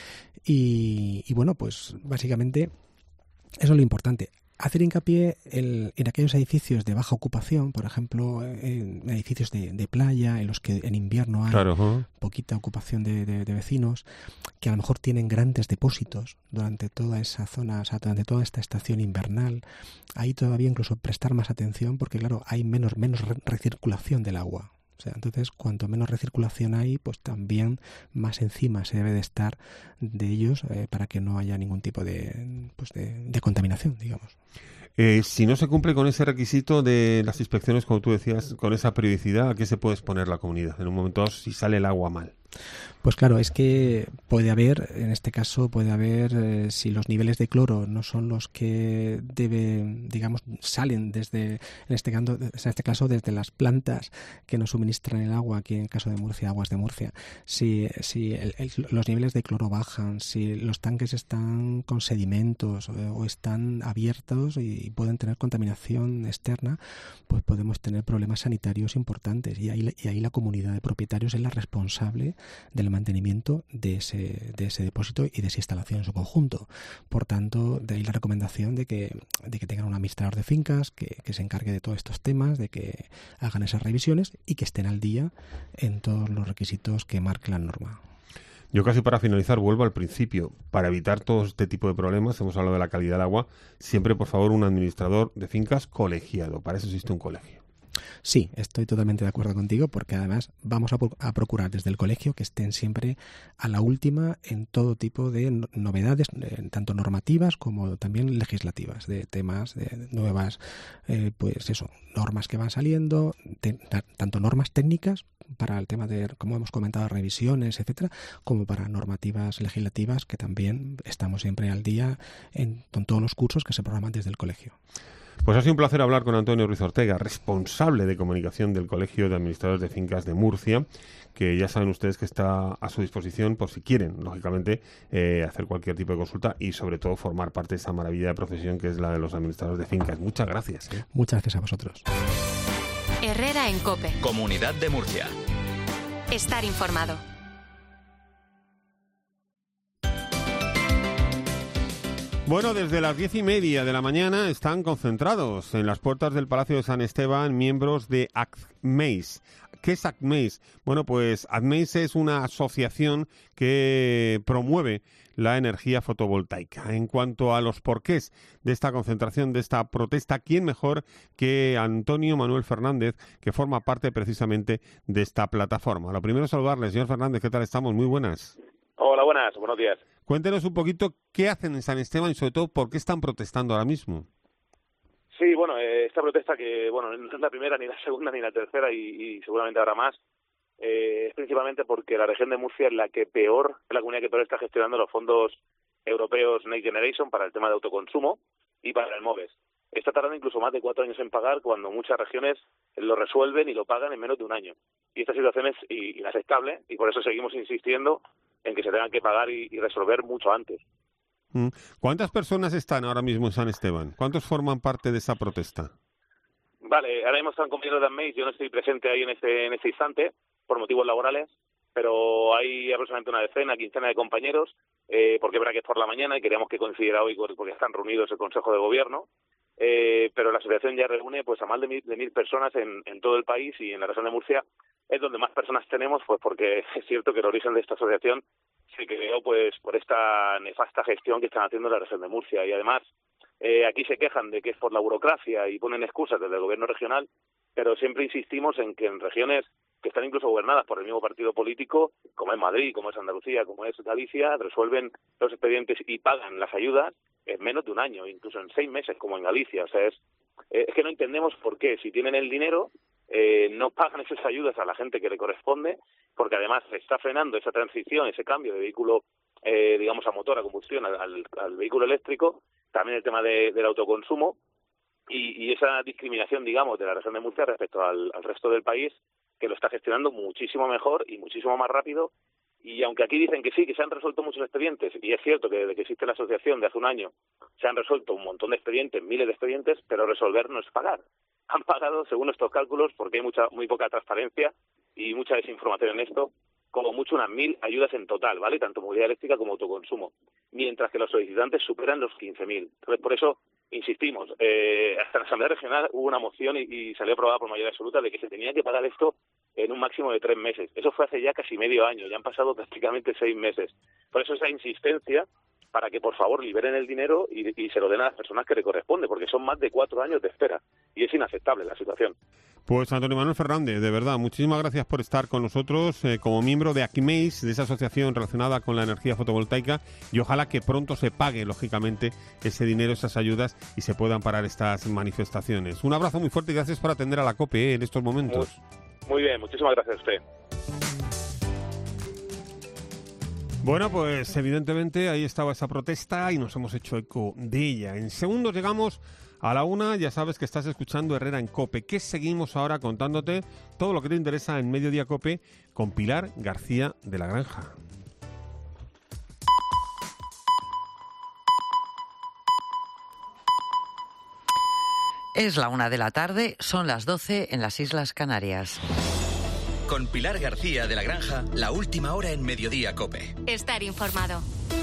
Y bueno, pues básicamente eso es lo importante. Hacer hincapié en aquellos edificios de baja ocupación, por ejemplo, en edificios de playa, en los que en invierno hay poquita ocupación de vecinos, que a lo mejor tienen grandes depósitos durante toda esa zona, o sea, durante toda esta estación invernal. Ahí todavía incluso prestar más atención porque, claro, hay menos recirculación del agua. O sea, entonces, cuanto menos recirculación hay, pues también más encima se debe de estar de ellos para que no haya ningún tipo de contaminación, digamos. Si no se cumple con ese requisito de las inspecciones, como tú decías, con esa periodicidad, ¿a qué se puede exponer la comunidad en un momento dado si sale el agua mal? Pues claro, es que puede haber, en este caso, si los niveles de cloro no son los que salen desde, en este caso, desde las plantas que nos suministran el agua, aquí en el caso de Murcia, Aguas de Murcia, si los niveles de cloro bajan, si los tanques están con sedimentos o están abiertos y pueden tener contaminación externa, pues podemos tener problemas sanitarios importantes y ahí la comunidad de propietarios es la responsable del mantenimiento de ese depósito y de esa instalación en su conjunto. Por tanto, de ahí la recomendación de que tengan un administrador de fincas que se encargue de todos estos temas, de que hagan esas revisiones y que estén al día en todos los requisitos que marque la norma. Yo casi para finalizar vuelvo al principio. Para evitar todo este tipo de problemas, hemos hablado de la calidad del agua, siempre por favor un administrador de fincas colegiado. Para eso existe un colegio. Sí, estoy totalmente de acuerdo contigo porque además vamos a procurar desde el colegio que estén siempre a la última en todo tipo de novedades, tanto normativas como también legislativas, de temas de nuevas, normas que van saliendo, tanto normas técnicas para el tema de, como hemos comentado, revisiones, etcétera, como para normativas legislativas que también estamos siempre al día con todos los cursos que se programan desde el colegio. Pues ha sido un placer hablar con Antonio Ruiz Ortega, responsable de comunicación del Colegio de Administradores de Fincas de Murcia, que ya saben ustedes que está a su disposición por si quieren, lógicamente, hacer cualquier tipo de consulta y sobre todo formar parte de esa maravilla de profesión que es la de los administradores de fincas. Muchas gracias. Muchas gracias a vosotros. Herrera en COPE. Comunidad de Murcia. Estar informado. Bueno, desde las 10:30 de la mañana están concentrados en las puertas del Palacio de San Esteban miembros de ACMEIS. ¿Qué es ACMEIS? Bueno, pues ACMEIS es una asociación que promueve la energía fotovoltaica. En cuanto a los porqués de esta concentración, de esta protesta, ¿quién mejor que Antonio Manuel Fernández, que forma parte precisamente de esta plataforma? Lo primero, saludarles. Señor Fernández, ¿qué tal estamos? Muy buenas. Hola, buenos días. Cuéntenos un poquito qué hacen en San Esteban y sobre todo por qué están protestando ahora mismo. Sí, bueno, esta protesta que, no es la primera, ni la segunda, ni la tercera y seguramente habrá más, es principalmente porque la región de Murcia es la comunidad que peor está gestionando los fondos europeos Next Generation para el tema de autoconsumo y para el MOVES. Está tardando incluso más de 4 años en pagar cuando muchas regiones lo resuelven y lo pagan en menos de un año. Y esta situación es inaceptable y por eso seguimos insistiendo en que se tengan que pagar y resolver mucho antes. ¿Cuántas personas están ahora mismo en San Esteban? ¿Cuántos forman parte de esa protesta? Vale, ahora mismo están compañeros de ACMEIS, yo no estoy presente ahí en este instante por motivos laborales, pero hay aproximadamente una decena, quincena de compañeros, porque es verdad que es por la mañana y queríamos que coincidiera hoy porque están reunidos el Consejo de Gobierno, pero la asociación ya reúne pues a más de 1.000 personas en todo el país y en la región de Murcia es donde más personas tenemos, pues porque es cierto que el origen de esta asociación se creó pues por esta nefasta gestión que están haciendo en la región de Murcia y además aquí se quejan de que es por la burocracia y ponen excusas desde el gobierno regional, pero siempre insistimos en que en regiones que están incluso gobernadas por el mismo partido político, como es Madrid, como es Andalucía, como es Galicia, resuelven los expedientes y pagan las ayudas en menos de un año, incluso en 6 meses, como en Galicia. O sea, es que no entendemos por qué, si tienen el dinero, no pagan esas ayudas a la gente que le corresponde, porque además se está frenando esa transición, ese cambio de vehículo, a motor, a combustión, al vehículo eléctrico, también el tema del autoconsumo y esa discriminación, de la región de Murcia respecto al resto del país, que lo está gestionando muchísimo mejor y muchísimo más rápido. Y aunque aquí dicen que sí, que se han resuelto muchos expedientes, y es cierto que desde que existe la asociación de hace un año se han resuelto un montón de expedientes, miles de expedientes, pero resolver no es pagar. Han pagado, según estos cálculos, porque hay muy poca transparencia y mucha desinformación en esto, como mucho unas 1.000 ayudas en total, ¿vale? Tanto movilidad eléctrica como autoconsumo, mientras que los solicitantes superan los 15.000. Entonces, por eso insistimos, hasta en la Asamblea Regional hubo una moción y salió aprobada por mayoría absoluta de que se tenía que pagar esto en un máximo de 3 meses. Eso fue hace ya casi medio año, ya han pasado prácticamente 6 meses. Por eso esa insistencia para que por favor liberen el dinero y se lo den a las personas que le corresponde, porque son más de 4 años de espera y es inaceptable la situación. Pues Antonio Manuel Fernández, de verdad, muchísimas gracias por estar con nosotros como miembro de Aquimeis, de esa asociación relacionada con la energía fotovoltaica, y ojalá que pronto se pague, lógicamente, ese dinero, esas ayudas, y se puedan parar estas manifestaciones. Un abrazo muy fuerte y gracias por atender a la COPE en estos momentos. Muy bien, muchísimas gracias a usted. Bueno, pues evidentemente ahí estaba esa protesta y nos hemos hecho eco de ella. En segundos llegamos a la 1, ya sabes que estás escuchando Herrera en COPE, que seguimos ahora contándote todo lo que te interesa en Mediodía COPE con Pilar García de la Granja. Es la 1 de la tarde, son las 12 en las Islas Canarias. Con Pilar García de la Granja, la última hora en Mediodía COPE. Estar informado.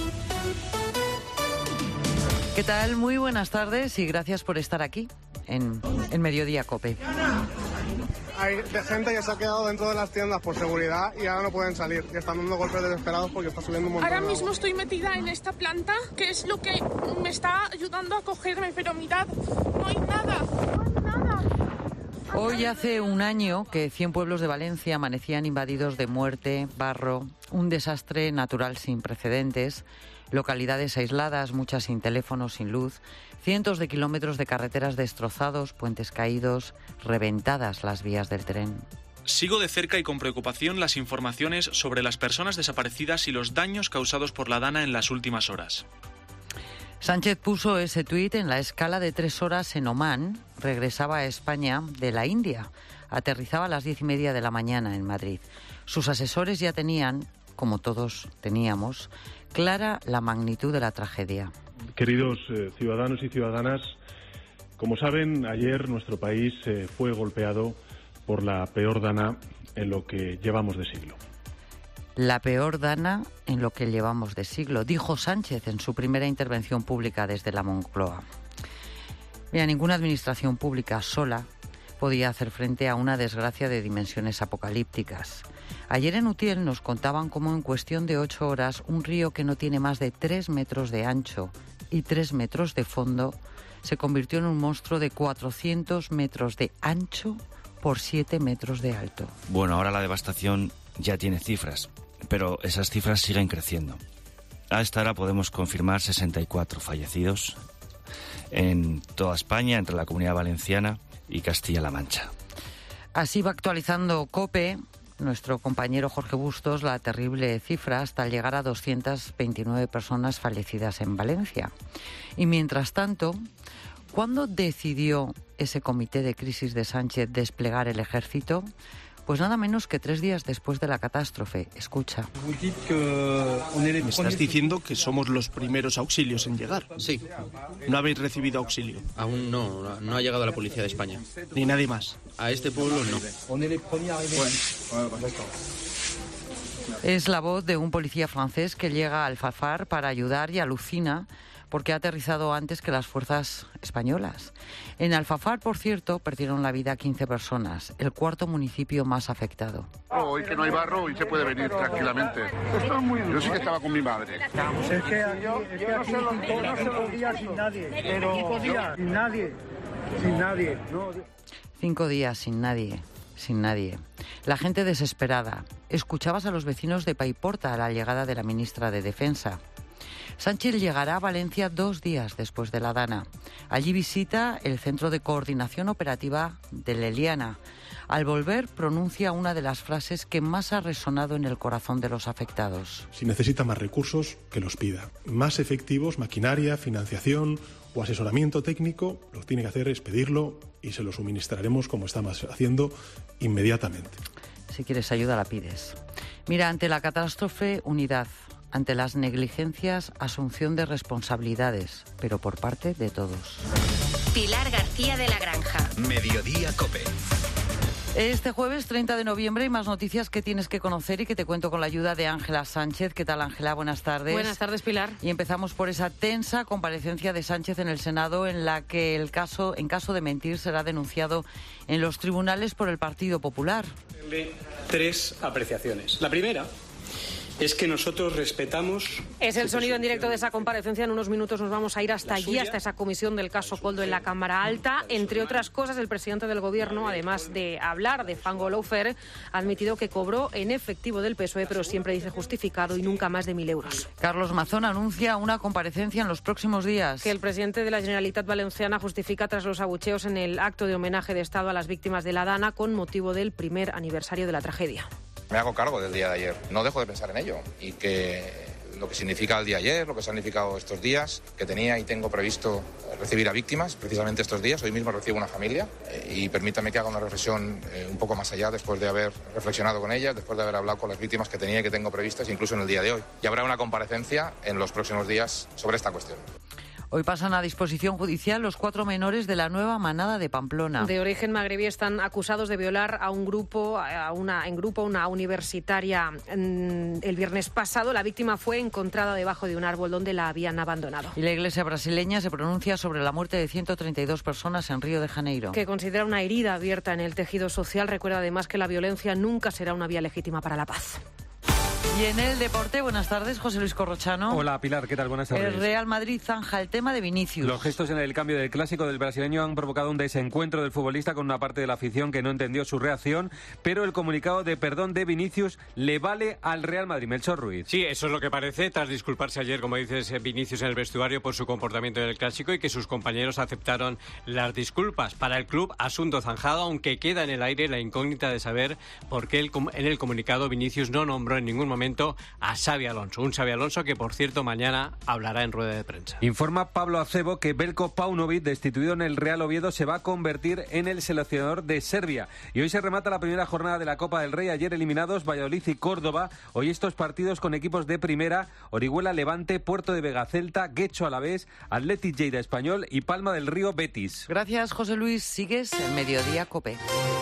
¿Qué tal? Muy buenas tardes y gracias por estar aquí en Mediodía COPE. Hay gente que se ha quedado dentro de las tiendas por seguridad y ahora no pueden salir. Y están dando golpes desesperados porque está subiendo un montón. Ahora mismo estoy metida en esta planta, que es lo que me está ayudando a cogerme, pero mirad, no hay nada. Hoy hace un año que 100 pueblos de Valencia amanecían invadidos de muerte, barro, un desastre natural sin precedentes, localidades aisladas, muchas sin teléfonos, sin luz, cientos de kilómetros de carreteras destrozados, puentes caídos, reventadas las vías del tren. Sigo de cerca y con preocupación las informaciones sobre las personas desaparecidas y los daños causados por la Dana en las últimas horas. Sánchez puso ese tuit en la escala de 3 horas en Omán. Regresaba a España de la India. Aterrizaba a las 10:30 de la mañana en Madrid. Sus asesores ya tenían, como todos teníamos, clara la magnitud de la tragedia. Queridos ciudadanos y ciudadanas, como saben, ayer nuestro país fue golpeado por la peor Dana en lo que llevamos de siglo. La peor Dana en lo que llevamos de siglo, dijo Sánchez en su primera intervención pública desde la Moncloa. Mira, ninguna administración pública sola podía hacer frente a una desgracia de dimensiones apocalípticas. Ayer en Utiel nos contaban cómo en cuestión de 8 horas un río que no tiene más de 3 metros de ancho y 3 metros de fondo se convirtió en un monstruo de 400 metros de ancho por 7 metros de alto. Bueno, ahora la devastación ya tiene cifras, pero esas cifras siguen creciendo. A esta hora podemos confirmar 64 fallecidos en toda España, entre la Comunidad Valenciana y Castilla-La Mancha. Así va actualizando COPE, nuestro compañero Jorge Bustos, la terrible cifra hasta llegar a 229 personas fallecidas en Valencia. Y mientras tanto, ¿cuándo decidió ese comité de crisis de Sánchez desplegar el ejército? Pues nada menos que 3 días después de la catástrofe. Escucha. ¿Me estás diciendo que somos los primeros auxilios en llegar? Sí. ¿No habéis recibido auxilio? Aún no ha llegado la policía de España. Ni nadie más. A este pueblo no. Es la voz de un policía francés que llega a Alfafar para ayudar y alucina porque ha aterrizado antes que las fuerzas españolas. En Alfafar, por cierto, perdieron la vida 15 personas, el 4º municipio más afectado. Hoy que no hay barro, hoy se puede venir tranquilamente. Yo sí que estaba con mi madre. Es que aquí no se podía sin nadie. Pero 5 días sin nadie. Sin nadie. 5 días sin nadie. Sin nadie. La gente desesperada. Escuchabas a los vecinos de Paiporta a la llegada de la ministra de Defensa. Sánchez llegará a Valencia 2 días después de la Dana. Allí visita el Centro de Coordinación Operativa de Leliana. Al volver pronuncia una de las frases que más ha resonado en el corazón de los afectados. Si necesita más recursos, que los pida. Más efectivos, maquinaria, financiación o asesoramiento técnico, lo que tiene que hacer es pedirlo y se lo suministraremos, como estamos haciendo, inmediatamente. Si quieres ayuda, la pides. Mira, ante la catástrofe, unidad. Ante las negligencias, asunción de responsabilidades, pero por parte de todos. Pilar García de la Granja. Mediodía COPE. Este jueves 30 de noviembre hay más noticias que tienes que conocer y que te cuento con la ayuda de Ángela Sánchez. ¿Qué tal, Ángela? Buenas tardes. Buenas tardes, Pilar. Y empezamos por esa tensa comparecencia de Sánchez en el Senado en la que en caso de mentir será denunciado en los tribunales por el Partido Popular. 3 apreciaciones. La primera es que nosotros respetamos... Es el sonido en directo de esa comparecencia. En unos minutos nos vamos a ir hasta allí, hasta esa comisión del caso Koldo en la Cámara Alta. Entre otras cosas, el presidente del Gobierno, además de hablar de fango lawfare, ha admitido que cobró en efectivo del PSOE, pero siempre dice justificado y nunca más de 1.000 euros. Carlos Mazón anuncia una comparecencia en los próximos días. Que el presidente de la Generalitat Valenciana justifica tras los abucheos en el acto de homenaje de Estado a las víctimas de la Dana con motivo del primer aniversario de la tragedia. Me hago cargo del día de ayer, no dejo de pensar en ello y que lo que significa el día de ayer, lo que significado estos días, que tenía y tengo previsto recibir a víctimas precisamente estos días. Hoy mismo recibo una familia y permítame que haga una reflexión un poco más allá después de haber reflexionado con ellas, después de haber hablado con las víctimas que tenía y que tengo previstas incluso en el día de hoy. Y habrá una comparecencia en los próximos días sobre esta cuestión. Hoy pasan a disposición judicial los 4 menores de la nueva manada de Pamplona. De origen magrebí están acusados de violar a un grupo, una universitaria. El viernes pasado la víctima fue encontrada debajo de un árbol donde la habían abandonado. Y la Iglesia brasileña se pronuncia sobre la muerte de 132 personas en Río de Janeiro. Que considera una herida abierta en el tejido social. Recuerda además que la violencia nunca será una vía legítima para la paz. Y en el deporte, buenas tardes, José Luis Corrochano. Hola, Pilar, ¿qué tal? Buenas tardes. El Real Madrid zanja el tema de Vinicius. Los gestos en el cambio del clásico del brasileño han provocado un desencuentro del futbolista con una parte de la afición que no entendió su reacción, pero el comunicado de perdón de Vinicius le vale al Real Madrid. Melchor Ruiz. Sí, eso es lo que parece, tras disculparse ayer, como dices, Vinicius en el vestuario por su comportamiento en el clásico y que sus compañeros aceptaron las disculpas. Para el club, asunto zanjado, aunque queda en el aire la incógnita de saber por qué en el comunicado Vinicius no nombró en ningún momento a Xabi Alonso. Un Xabi Alonso que, por cierto, mañana hablará en rueda de prensa. Informa Pablo Acebo que Veljko Paunovic, destituido en el Real Oviedo, se va a convertir en el seleccionador de Serbia. Y hoy se remata la primera jornada de la Copa del Rey. Ayer eliminados Valladolid y Córdoba. Hoy estos partidos con equipos de primera: Orihuela Levante, Puerto de Vega Celta, Guecho Alavés, Athletic Lleida Español y Palma del Río Betis. Gracias, José Luis. Sigues en Mediodía COPE.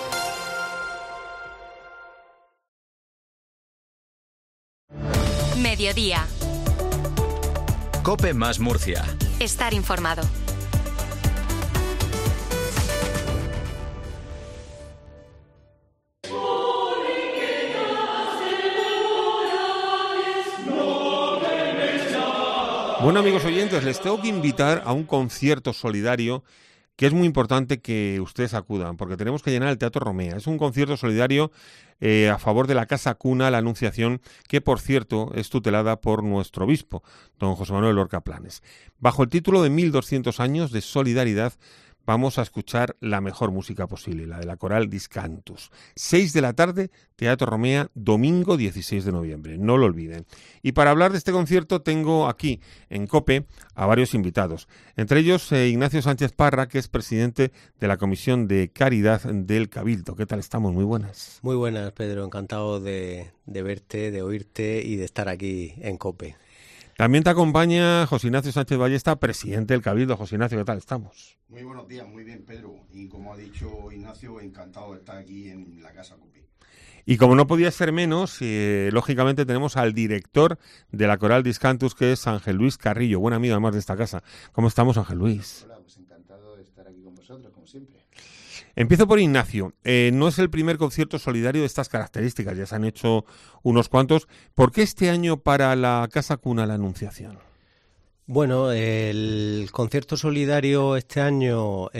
Mediodía. COPE más Murcia. Estar informado. Bueno, amigos oyentes, les tengo que invitar a un concierto solidario que es muy importante que ustedes acudan, porque tenemos que llenar el Teatro Romea. Es un concierto solidario a favor de la Casa Cuna, la Anunciación, que, por cierto, es tutelada por nuestro obispo, don José Manuel Lorca Planes. Bajo el título de 1200 años de solidaridad, vamos a escuchar la mejor música posible, la de la coral Discantus. 6 de la tarde, Teatro Romea, domingo 16 de noviembre. No lo olviden. Y para hablar de este concierto tengo aquí, en COPE, a varios invitados. Entre ellos, Ignacio Sánchez Parra, que es presidente de la Comisión de Caridad del Cabildo. ¿Qué tal estamos? Muy buenas. Muy buenas, Pedro. Encantado de verte, de oírte y de estar aquí en COPE. También te acompaña José Ignacio Sánchez Ballesta, presidente del Cabildo. José Ignacio, ¿qué tal estamos? Muy buenos días, muy bien, Pedro. Y como ha dicho Ignacio, encantado de estar aquí en la Casa COPE. Y como no podía ser menos, lógicamente tenemos al director de la coral Discantus, que es Ángel Luis Carrillo, buen amigo además de esta casa. ¿Cómo estamos, Ángel Luis? Hola, pues encantado de estar aquí con vosotros, como siempre. Empiezo por Ignacio. No es el primer concierto solidario de estas características, ya se han hecho unos cuantos. ¿Por qué este año para la Casa Cuna la Anunciación? Bueno, el concierto solidario este año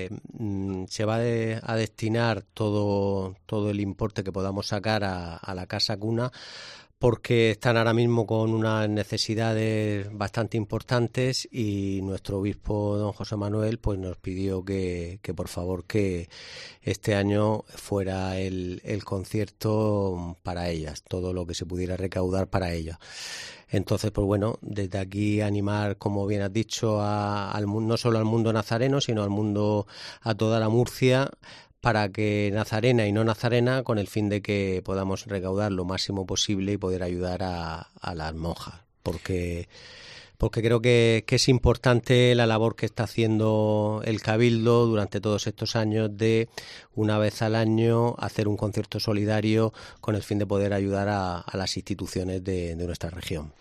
se va a destinar todo el importe que podamos sacar a la Casa Cuna, porque están ahora mismo con unas necesidades bastante importantes y nuestro obispo, don José Manuel, pues nos pidió que por favor que este año fuera el concierto para ellas, todo lo que se pudiera recaudar para ellas. Entonces, pues bueno, desde aquí animar, como bien has dicho, no solo al mundo nazareno, sino a toda la Murcia, para que nazarena y no nazarena, con el fin de que podamos recaudar lo máximo posible y poder ayudar a las monjas, porque creo que es importante la labor que está haciendo el Cabildo durante todos estos años de, una vez al año, hacer un concierto solidario con el fin de poder ayudar a las instituciones de nuestra región.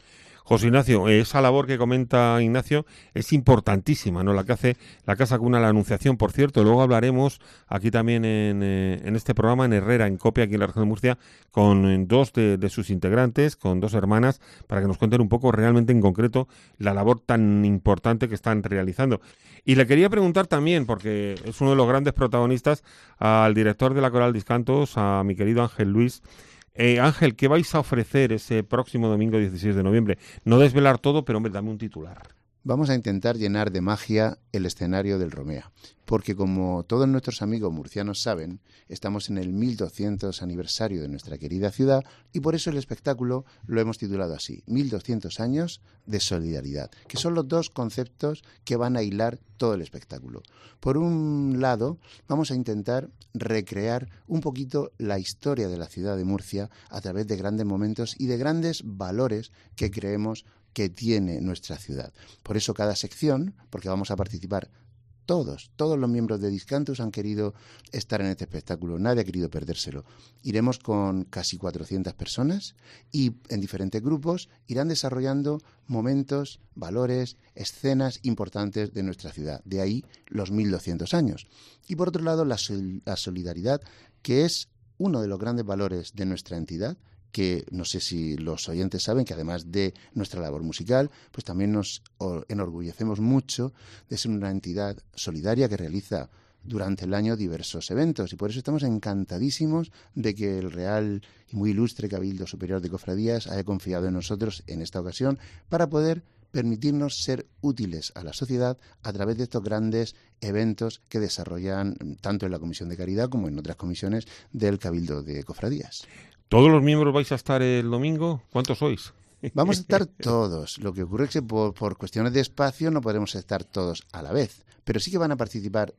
José Ignacio, esa labor que comenta Ignacio es importantísima, ¿no? La que hace la Casa Cuna, la Anunciación, por cierto. Luego hablaremos aquí también en este programa, en Herrera, en COPE, aquí en la región de Murcia, con dos de sus integrantes, con dos hermanas, para que nos cuenten un poco realmente en concreto la labor tan importante que están realizando. Y le quería preguntar también, porque es uno de los grandes protagonistas, al director de la Coral Discantos, a mi querido Ángel Luis. Ángel, ¿qué vais a ofrecer ese próximo domingo 16 de noviembre? No desvelar todo, pero hombre, dame un titular. Vamos a intentar llenar de magia el escenario del Romea, porque como todos nuestros amigos murcianos saben, estamos en el 1200 aniversario de nuestra querida ciudad y por eso el espectáculo lo hemos titulado así, 1200 años de solidaridad, que son los dos conceptos que van a hilar todo el espectáculo. Por un lado, vamos a intentar recrear un poquito la historia de la ciudad de Murcia a través de grandes momentos y de grandes valores que creemos que tiene nuestra ciudad. Por eso cada sección, porque vamos a participar todos los miembros de Discantus han querido estar en este espectáculo, nadie ha querido perdérselo. Iremos con casi 400 personas y en diferentes grupos irán desarrollando momentos, valores, escenas importantes de nuestra ciudad. De ahí los 1200 años. Y por otro lado, la solidaridad, que es uno de los grandes valores de nuestra entidad, que no sé si los oyentes saben que además de nuestra labor musical, pues también nos enorgullecemos mucho de ser una entidad solidaria que realiza durante el año diversos eventos y por eso estamos encantadísimos de que el Real y muy ilustre Cabildo Superior de Cofradías haya confiado en nosotros en esta ocasión para poder permitirnos ser útiles a la sociedad a través de estos grandes eventos que desarrollan tanto en la Comisión de Caridad como en otras comisiones del Cabildo de Cofradías. ¿Todos los miembros vais a estar el domingo? ¿Cuántos sois? Vamos a estar todos. Lo que ocurre es que por cuestiones de espacio no podremos estar todos a la vez. Pero sí que van a participar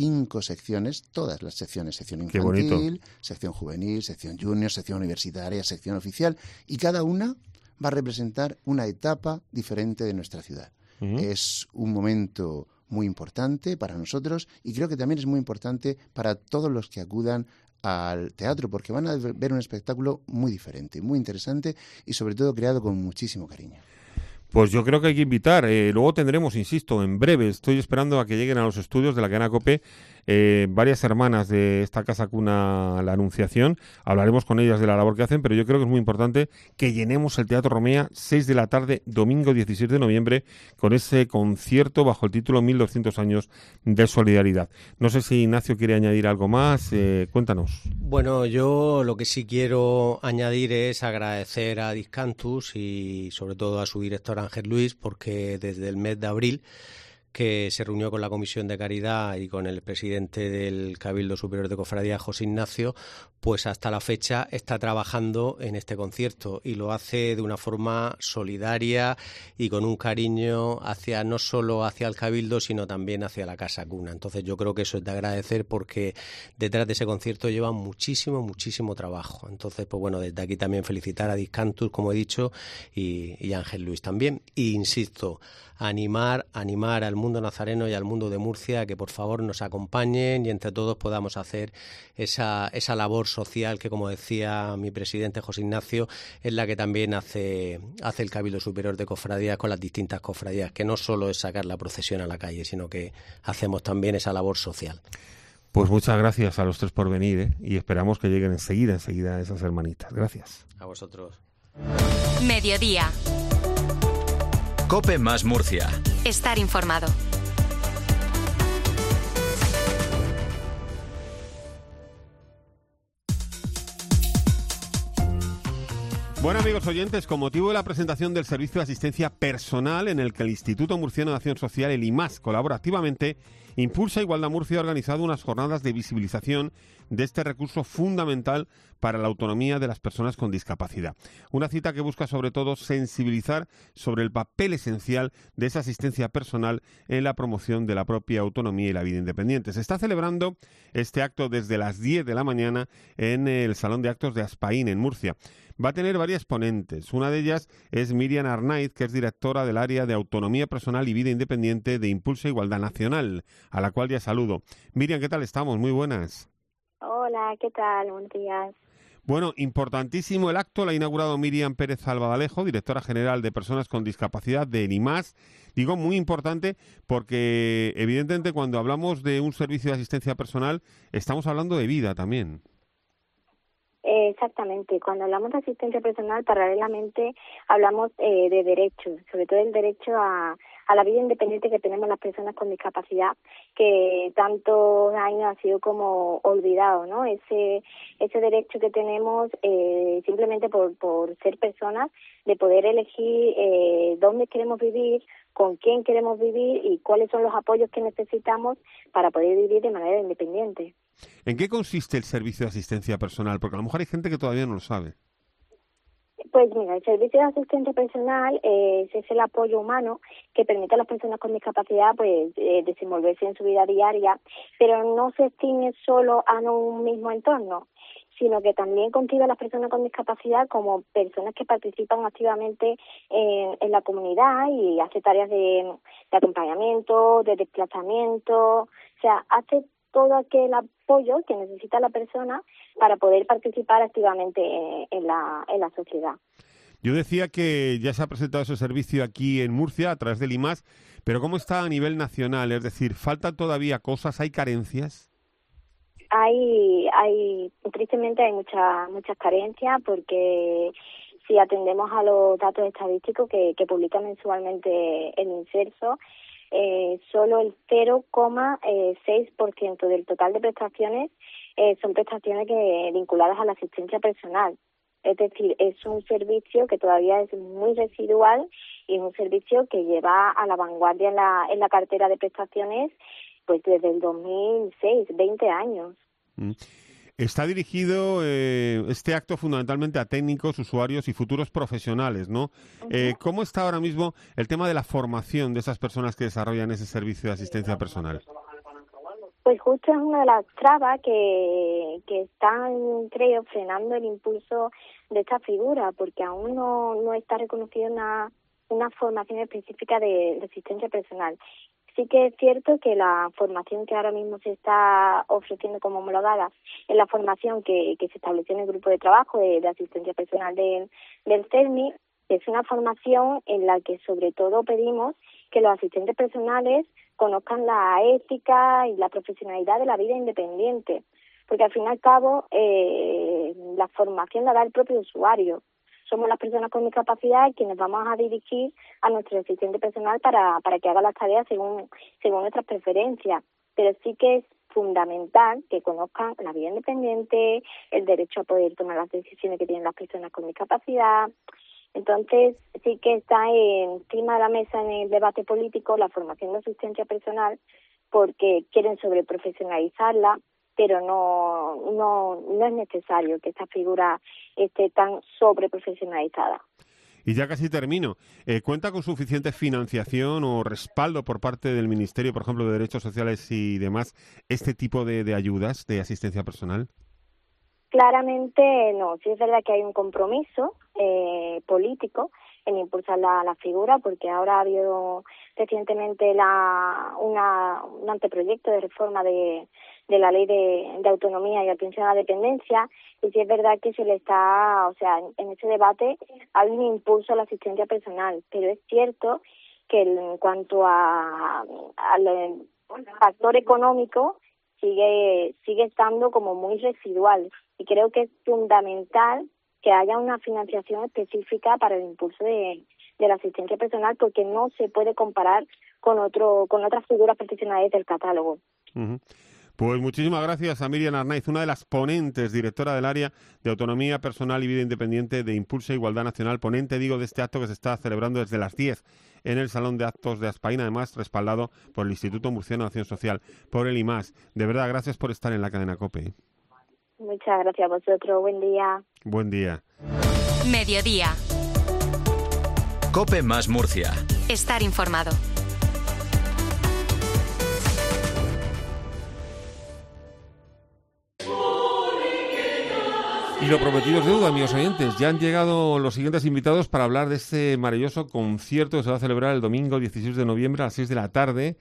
5 secciones, todas las secciones. Sección infantil, sección juvenil, sección junior, sección universitaria, sección oficial. Y cada una va a representar una etapa diferente de nuestra ciudad. Es un momento muy importante para nosotros y creo que también es muy importante para todos los que acudan al teatro, porque van a ver un espectáculo muy diferente, muy interesante y sobre todo creado con muchísimo cariño. Pues yo creo que hay que invitar. Luego tendremos, insisto, en breve, estoy esperando a que lleguen a los estudios de la cadena COPE varias hermanas de esta Casa Cuna, la Anunciación. Hablaremos con ellas de la labor que hacen, pero yo creo que es muy importante que llenemos el Teatro Romea 6 de la tarde, domingo 16 de noviembre, con ese concierto bajo el título 1200 años de solidaridad. No sé si Ignacio quiere añadir algo más, cuéntanos. Bueno, yo lo que sí quiero añadir es agradecer a Discantus y sobre todo a su director Ángel Luis, porque desde el mes de abril que se reunió con la Comisión de Caridad y con el presidente del Cabildo Superior de Cofradías, José Ignacio, pues hasta la fecha está trabajando en este concierto y lo hace de una forma solidaria y con un cariño hacia no solo hacia el Cabildo, sino también hacia la Casa Cuna. Entonces yo creo que eso es de agradecer porque detrás de ese concierto lleva muchísimo trabajo. Entonces, pues bueno, desde aquí también felicitar a Discantus, como he dicho, y a Ángel Luis también. Y insisto, animar al mundo nazareno y al mundo de Murcia a que por favor nos acompañen y entre todos podamos hacer esa labor social que, como decía mi presidente José Ignacio, es la que también hace el Cabildo Superior de Cofradías con las distintas cofradías, que no solo es sacar la procesión a la calle, sino que hacemos también esa labor social. Pues muchas gracias a los tres por venir, y esperamos que lleguen enseguida esas hermanitas. Gracias. A vosotros. Mediodía. COPE más Murcia. Estar informado. Bueno, amigos oyentes, con motivo de la presentación del Servicio de Asistencia Personal, en el que el Instituto Murciano de Acción Social, el IMAS, colabora activamente, Impulsa Igualdad Murcia ha organizado unas jornadas de visibilización de este recurso fundamental para la autonomía de las personas con discapacidad. Una cita que busca sobre todo sensibilizar sobre el papel esencial de esa asistencia personal en la promoción de la propia autonomía y la vida independiente. Se está celebrando este acto desde las 10 de la mañana en el Salón de Actos de Aspaín, en Murcia. Va a tener varias ponentes. Una de ellas es Miriam Arnaiz, que es directora del área de Autonomía Personal y Vida Independiente de Impulsa Igualdad Nacional, a la cual ya saludo. Miriam, ¿qué tal estamos? Muy buenas. Hola, ¿qué tal? Buenos días. Bueno, importantísimo el acto, lo ha inaugurado Miriam Pérez Albadalejo, directora general de Personas con Discapacidad del IMAS. Digo muy importante porque evidentemente cuando hablamos de un servicio de asistencia personal estamos hablando de vida también. Exactamente. Cuando hablamos de asistencia personal, paralelamente hablamos de derechos, sobre todo el derecho a la vida independiente que tenemos las personas con discapacidad, que tantos años ha sido como olvidado, ¿no? Ese derecho que tenemos simplemente por ser personas, de poder elegir dónde queremos vivir, con quién queremos vivir y cuáles son los apoyos que necesitamos para poder vivir de manera independiente. ¿En qué consiste el servicio de asistencia personal? Porque a lo mejor hay gente que todavía no lo sabe. Pues mira, el servicio de asistencia personal es el apoyo humano que permite a las personas con discapacidad pues desenvolverse en su vida diaria, pero no se ciñe solo a un mismo entorno, sino que también concibe a las personas con discapacidad como personas que participan activamente en la comunidad y hace tareas de acompañamiento, de desplazamiento, o sea, hace todo aquel apoyo que necesita la persona para poder participar activamente en la sociedad. Yo decía que ya se ha presentado ese servicio aquí en Murcia a través del IMAS, pero ¿cómo está a nivel nacional? Es decir, ¿faltan todavía cosas? ¿Hay carencias? Tristemente hay muchas carencias porque si atendemos a los datos estadísticos que publica mensualmente el INSERSO, solo el 0,6% del total de prestaciones son prestaciones vinculadas a la asistencia personal. Es decir, es un servicio que todavía es muy residual y es un servicio que lleva a la vanguardia en la cartera de prestaciones pues desde el 2006, 20 años. Está dirigido este acto fundamentalmente a técnicos, usuarios y futuros profesionales, ¿no? Uh-huh. ¿Cómo está ahora mismo el tema de la formación de esas personas que desarrollan ese servicio de asistencia personal? Pues justo es una de las trabas que están, creo, frenando el impulso de esta figura, porque aún no está reconocida una formación específica de asistencia personal. Sí que es cierto que la formación que ahora mismo se está ofreciendo como homologada es la formación que se estableció en el grupo de trabajo de asistencia personal del CERMI. Es una formación en la que sobre todo pedimos que los asistentes personales conozcan la ética y la profesionalidad de la vida independiente, porque al fin y al cabo la formación la da el propio usuario. Somos las personas con discapacidad quienes vamos a dirigir a nuestro asistente personal para que haga las tareas según nuestras preferencias. Pero sí que es fundamental que conozcan la vida independiente, el derecho a poder tomar las decisiones que tienen las personas con discapacidad. Entonces, sí que está encima de la mesa en el debate político la formación de asistencia personal porque quieren sobreprofesionalizarla, pero no es necesario que esta figura esté tan sobreprofesionalizada. Y ya casi termino. ¿Cuenta con suficiente financiación o respaldo por parte del Ministerio, por ejemplo, de Derechos Sociales y demás, este tipo de ayudas de asistencia personal? Claramente no. Sí es verdad que hay un compromiso político en impulsar la figura, porque ahora ha habido recientemente un anteproyecto de reforma de la ley de autonomía y atención a la dependencia, y sí es verdad que se le está, o sea, en ese debate hay un impulso a la asistencia personal, pero es cierto que en cuanto al factor económico sigue estando como muy residual, y creo que es fundamental que haya una financiación específica para el impulso de la asistencia personal, porque no se puede comparar con otras figuras profesionales del catálogo. Uh-huh. Pues muchísimas gracias a Miriam Arnaiz, una de las ponentes, directora del área de Autonomía Personal y Vida Independiente de Impulso e Igualdad Nacional, ponente, digo, de este acto que se está celebrando desde las 10 en el Salón de Actos de Aspaín, además respaldado por el Instituto Murciano de Acción Social, por el IMAS. De verdad, gracias por estar en la cadena COPE. Muchas gracias a vosotros. Buen día. Buen día. Mediodía. COPE más Murcia. Estar informado. Y lo prometido es deuda, amigos oyentes. Ya han llegado los siguientes invitados para hablar de este maravilloso concierto que se va a celebrar el domingo 16 de noviembre a las 6 de la tarde.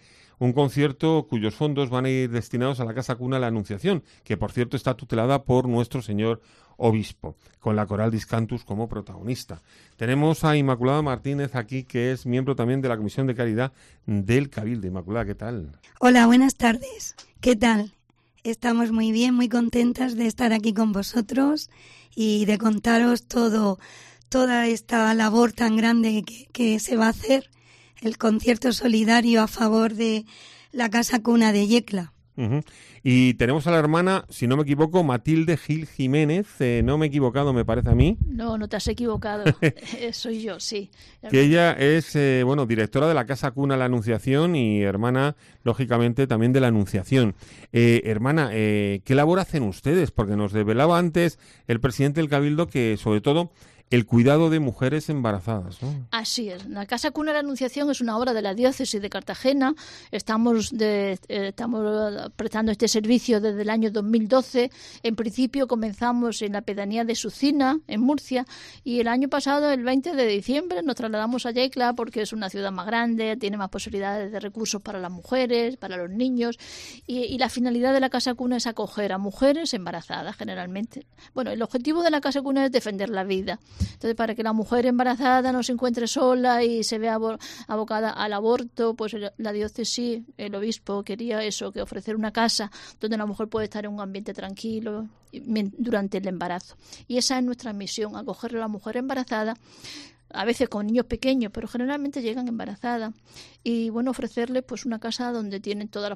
un concierto cuyos fondos van a ir destinados a la Casa Cuna La Anunciación, que por cierto está tutelada por nuestro señor obispo, con la Coral Discantus como protagonista. Tenemos a Inmaculada Martínez aquí, que es miembro también de la Comisión de Caridad del Cabildo. Inmaculada, ¿qué tal? Hola, buenas tardes. ¿Qué tal? Estamos muy bien, muy contentas de estar aquí con vosotros y de contaros toda esta labor tan grande que se va a hacer, el concierto solidario a favor de la Casa Cuna de Yecla. Uh-huh. Y tenemos a la hermana, si no me equivoco, Matilde Gil Jiménez, no me he equivocado, me parece a mí. No te has equivocado, soy yo, sí. Que ella es, directora de la Casa Cuna La Anunciación y hermana, lógicamente, también de la Anunciación. Hermana, ¿qué labor hacen ustedes? Porque nos desvelaba antes el presidente del Cabildo que, sobre todo, el cuidado de mujeres embarazadas, ¿no? Así es. La Casa Cuna de la Anunciación es una obra de la Diócesis de Cartagena. Estamos prestando este servicio desde el año 2012. En principio comenzamos en la pedanía de Sucina, en Murcia, y el año pasado, el 20 de diciembre, nos trasladamos a Yecla porque es una ciudad más grande, tiene más posibilidades de recursos para las mujeres, para los niños, y la finalidad de la Casa Cuna es acoger a mujeres embarazadas, generalmente. Bueno, el objetivo de la Casa Cuna es defender la vida. Entonces, para que la mujer embarazada no se encuentre sola y se vea abocada al aborto, pues la diócesis, el obispo quería eso, que ofrecer una casa donde la mujer puede estar en un ambiente tranquilo durante el embarazo. Y esa es nuestra misión, acoger a la mujer embarazada, a veces con niños pequeños, pero generalmente llegan embarazadas, y bueno, ofrecerles pues una casa donde tienen todas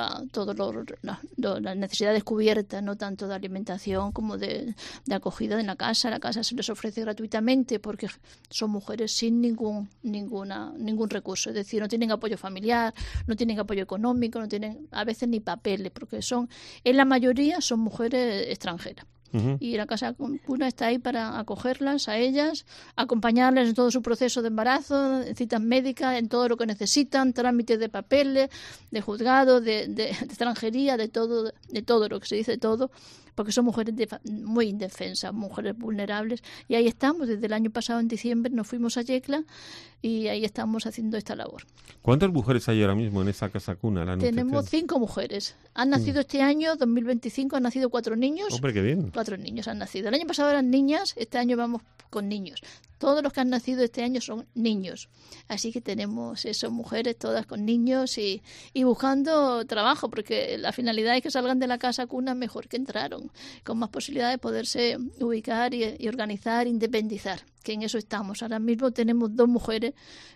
las necesidades cubiertas, no tanto de alimentación como de acogida en la casa. La casa se les ofrece gratuitamente porque son mujeres sin ningún recurso, es decir, no tienen apoyo familiar, no tienen apoyo económico, no tienen a veces ni papeles, porque en la mayoría son mujeres extranjeras. Uh-huh. Y la Casa Cuna está ahí para acogerlas a ellas, acompañarles en todo su proceso de embarazo, en citas médicas, en todo lo que necesitan, trámites de papeles, de juzgado, de extranjería, de todo lo que se dice, todo, porque son mujeres muy indefensas, mujeres vulnerables, y ahí estamos. Desde el año pasado, en diciembre, nos fuimos a Yecla y ahí estamos haciendo esta labor. ¿Cuántas mujeres hay ahora mismo en esa Casa Cuna? Tenemos 5 mujeres. Han nacido este año, 2025, han nacido 4 niños. ¡Hombre, qué bien! 4 niños han nacido. El año pasado eran niñas, este año vamos con niños. Todos los que han nacido este año son niños. Así que tenemos mujeres todas con niños y buscando trabajo, porque la finalidad es que salgan de la Casa Cuna mejor que entraron, con más posibilidades de poderse ubicar y organizar, independizar, que en eso estamos. Ahora mismo tenemos 2 mujeres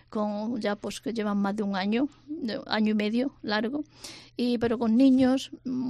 que llevan más de un año y medio largo, pero con niños,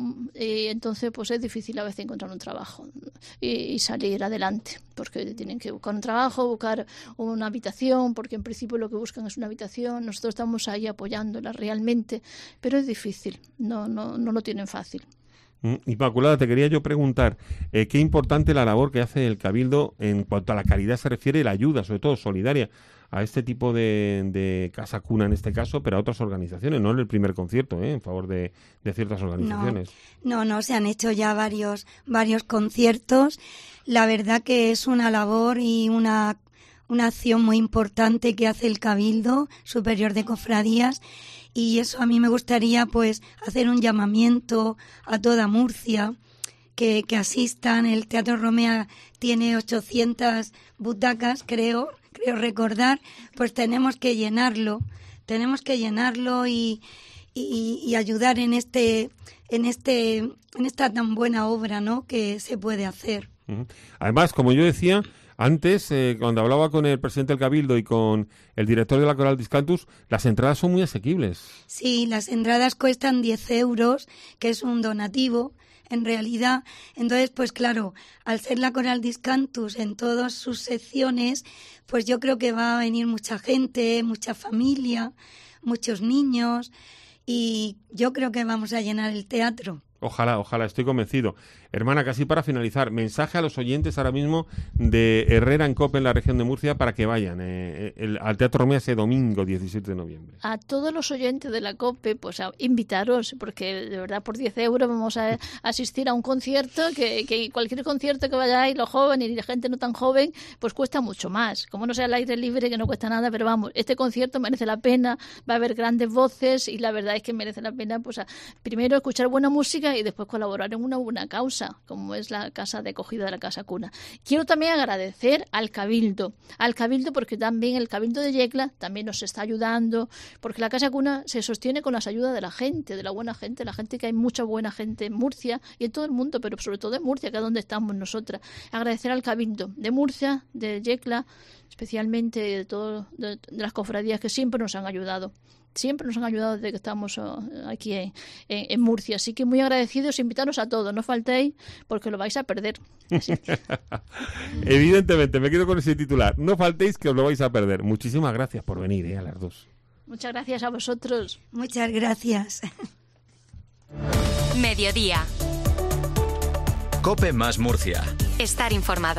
y entonces pues es difícil a veces encontrar un trabajo y salir adelante, porque tienen que buscar un trabajo, buscar una habitación, porque en principio lo que buscan es una habitación. Nosotros estamos ahí apoyándolas realmente, pero es difícil, no lo tienen fácil. Inmaculada, te quería yo preguntar, qué importante la labor que hace el Cabildo en cuanto a la caridad se refiere, y la ayuda, sobre todo solidaria, a este tipo de Casa Cuna en este caso, pero a otras organizaciones, no en el primer concierto, en favor de ciertas organizaciones. No, se han hecho ya varios conciertos. La verdad que es una labor y una acción muy importante que hace el Cabildo Superior de Cofradías. Y eso a mí me gustaría pues hacer un llamamiento a toda Murcia, que asistan. El Teatro Romea tiene 800 butacas, creo recordar, pues tenemos que llenarlo y ayudar en esta tan buena obra, ¿no?, que se puede hacer. Además, como yo decía antes, cuando hablaba con el presidente del Cabildo y con el director de la Coral Discantus, las entradas son muy asequibles. Sí, las entradas cuestan 10 euros, que es un donativo, en realidad. Entonces, pues claro, al ser la Coral Discantus en todas sus secciones, pues yo creo que va a venir mucha gente, mucha familia, muchos niños, y yo creo que vamos a llenar el teatro. Ojalá, estoy convencido. Hermana, casi para finalizar, mensaje a los oyentes ahora mismo de Herrera en COPE en la región de Murcia para que vayan al Teatro Romea ese domingo 17 de noviembre. A todos los oyentes de la COPE, pues a invitaros, porque de verdad por 10 euros vamos a asistir a un concierto que cualquier concierto que vayáis, los jóvenes y la gente no tan joven, pues cuesta mucho más. Como no sea al aire libre, que no cuesta nada, pero vamos, este concierto merece la pena, va a haber grandes voces y la verdad es que merece la pena, pues primero escuchar buena música y después colaborar en una buena causa, como es la casa de acogida de la Casa Cuna. Quiero también agradecer al Cabildo porque también el Cabildo de Yecla también nos está ayudando, porque la Casa Cuna se sostiene con las ayudas de la gente, de la buena gente, la gente que hay mucha buena gente en Murcia y en todo el mundo, pero sobre todo en Murcia, que es donde estamos nosotras. Agradecer al Cabildo de Murcia, de Yecla, especialmente de las cofradías que siempre nos han ayudado. Siempre nos han ayudado desde que estamos aquí en Murcia. Así que muy agradecidos, invitaros a todos. No faltéis porque lo vais a perder. Evidentemente, me quedo con ese titular. No faltéis que os lo vais a perder. Muchísimas gracias por venir a las dos. Muchas gracias a vosotros. Muchas gracias. Mediodía. COPE más Murcia. Estar informado.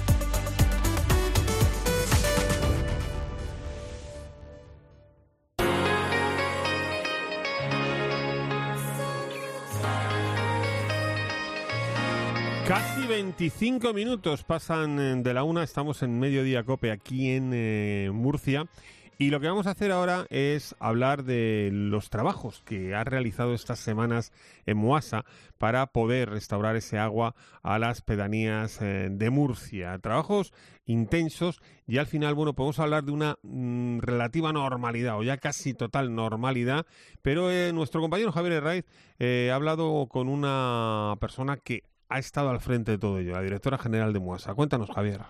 Casi 25 minutos pasan de la 1, estamos en Mediodía COPE aquí en Murcia y lo que vamos a hacer ahora es hablar de los trabajos que ha realizado estas semanas en Moasa para poder restaurar ese agua a las pedanías de Murcia. Trabajos intensos y al final, bueno, podemos hablar de una relativa normalidad o ya casi total normalidad, pero nuestro compañero Javier Herraiz ha hablado con una persona que ha estado al frente de todo ello, la directora general de Moasa. Cuéntanos, Javier.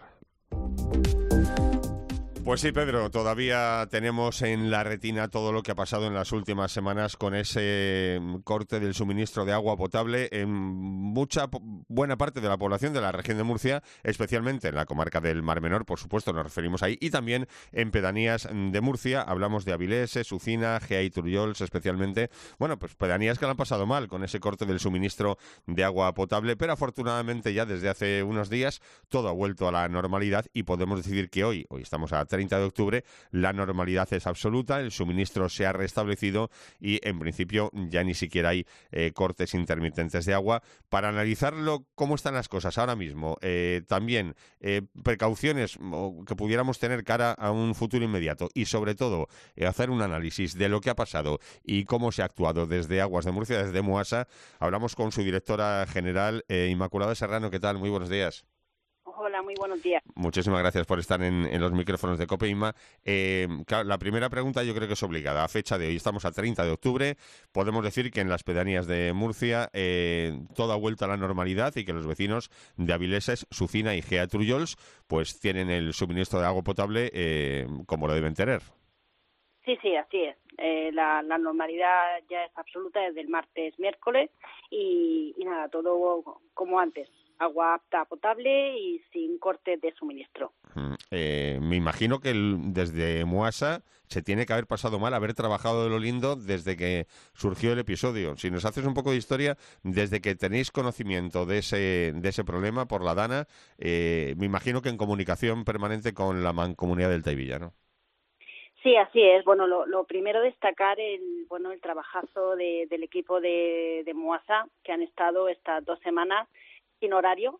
Pues sí, Pedro, todavía tenemos en la retina todo lo que ha pasado en las últimas semanas con ese corte del suministro de agua potable en buena parte de la población de la región de Murcia, especialmente en la comarca del Mar Menor, por supuesto, nos referimos ahí, y también en pedanías de Murcia, hablamos de Avilés, Sucina, Gea y Turullols especialmente, bueno, pues pedanías que lo han pasado mal con ese corte del suministro de agua potable, pero afortunadamente ya desde hace unos días todo ha vuelto a la normalidad y podemos decir que hoy estamos a 30 de octubre, la normalidad es absoluta, el suministro se ha restablecido y en principio ya ni siquiera hay cortes intermitentes de agua. Para analizarlo, cómo están las cosas ahora mismo, también precauciones que pudiéramos tener cara a un futuro inmediato y sobre todo hacer un análisis de lo que ha pasado y cómo se ha actuado desde Aguas de Murcia, desde Moasa. Hablamos con su directora general, Inmaculada Serrano. ¿Qué tal? Muy buenos días. Hola, muy buenos días. Muchísimas gracias por estar en los micrófonos de COPE Inma. Claro, la primera pregunta yo creo que es obligada. A fecha de hoy estamos a 30 de octubre. Podemos decir que en las pedanías de Murcia todo ha vuelto a la normalidad y que los vecinos de Avileses, Sucina y Gea Turullols pues tienen el suministro de agua potable como lo deben tener. Sí, así es. La normalidad ya es absoluta desde el martes, miércoles y nada, todo como antes. Agua apta, potable y sin cortes de suministro. Me imagino que desde Moasa se tiene que haber pasado mal, haber trabajado de lo lindo desde que surgió el episodio. Si nos haces un poco de historia, desde que tenéis conocimiento de ese problema por la Dana, me imagino que en comunicación permanente con la Mancomunidad del Taivilla, ¿no? Sí, así es. Bueno, lo primero destacar el trabajazo del equipo de Moasa, que han estado estas 2 semanas sin horario,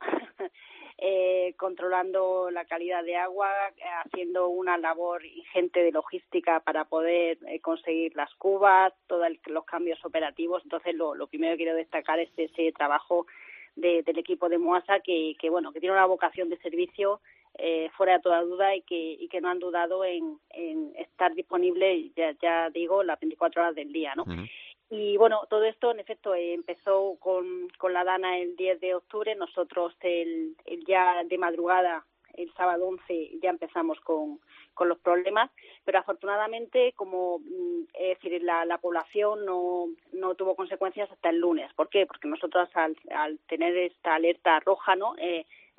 controlando la calidad de agua, haciendo una labor ingente de logística para poder conseguir las cubas, todos los cambios operativos. Entonces, lo primero que quiero destacar es ese trabajo del equipo de Moasa que tiene una vocación de servicio fuera de toda duda y que no han dudado en estar disponible, ya digo, las 24 horas del día, ¿no? Uh-huh. Y bueno, todo esto en efecto empezó con la Dana el 10 de octubre, nosotros el ya de madrugada, el sábado 11, ya empezamos con los problemas, pero afortunadamente es decir, la población no tuvo consecuencias hasta el lunes. ¿Por qué? Porque nosotros al tener esta alerta roja, ¿no?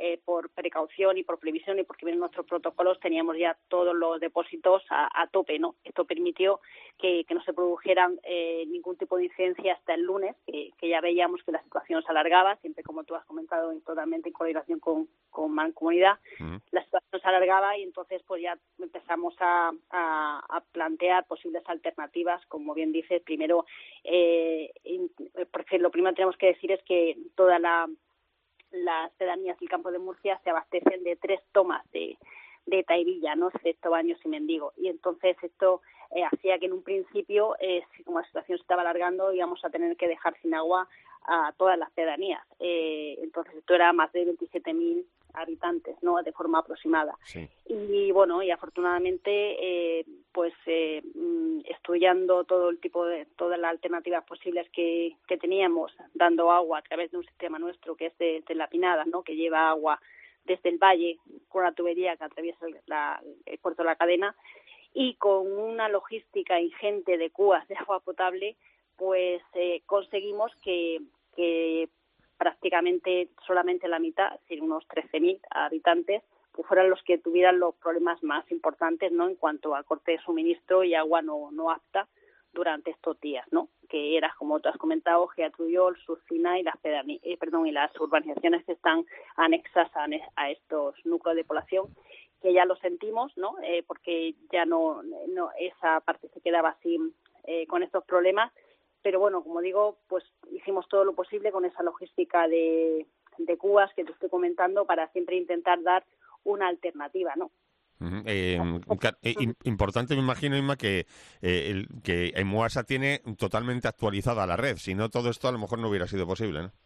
por precaución y por previsión y porque vienen nuestros protocolos, teníamos ya todos los depósitos a tope, ¿no? Esto permitió que no se produjeran ningún tipo de incidencia hasta el lunes, que ya veíamos que la situación se alargaba, siempre como tú has comentado, totalmente en coordinación con Mancomunidad. La situación se alargaba y entonces pues ya empezamos a plantear posibles alternativas, como bien dices. Primero, porque lo primero que tenemos que decir es que todas las pedanías del campo de Murcia se abastecen de 3 tomas de Tahivilla, ¿no? Excepto Baños y Mendigo. Y entonces esto hacía que en un principio, como la situación se estaba alargando, íbamos a tener que dejar sin agua a todas las pedanías. Entonces esto era más de 27.000 habitantes, ¿no? De forma aproximada. Sí. Y bueno, y afortunadamente estudiando todas las alternativas posibles que teníamos, dando agua a través de un sistema nuestro que es de la Pinada, ¿no? Que lleva agua desde el valle con la tubería que atraviesa el puerto de la Cadena, y con una logística ingente de cubas de agua potable, pues conseguimos que prácticamente solamente la mitad, es decir, unos 13.000 habitantes, pues fueran los que tuvieran los problemas más importantes, ¿no? En cuanto a corte de suministro y agua no apta durante estos días, ¿no? Que era, como tú has comentado, Geatruyol, Surcina y las urbanizaciones que están anexas a estos núcleos de población, que ya lo sentimos, ¿no? Porque ya no esa parte se quedaba así con estos problemas. Pero bueno, como digo, pues hicimos todo lo posible con esa logística de cubas que te estoy comentando para siempre intentar dar una alternativa, ¿no? Importante, me imagino, Inma, que Emuasa tiene totalmente actualizada la red. Si no, todo esto a lo mejor no hubiera sido posible, ¿no?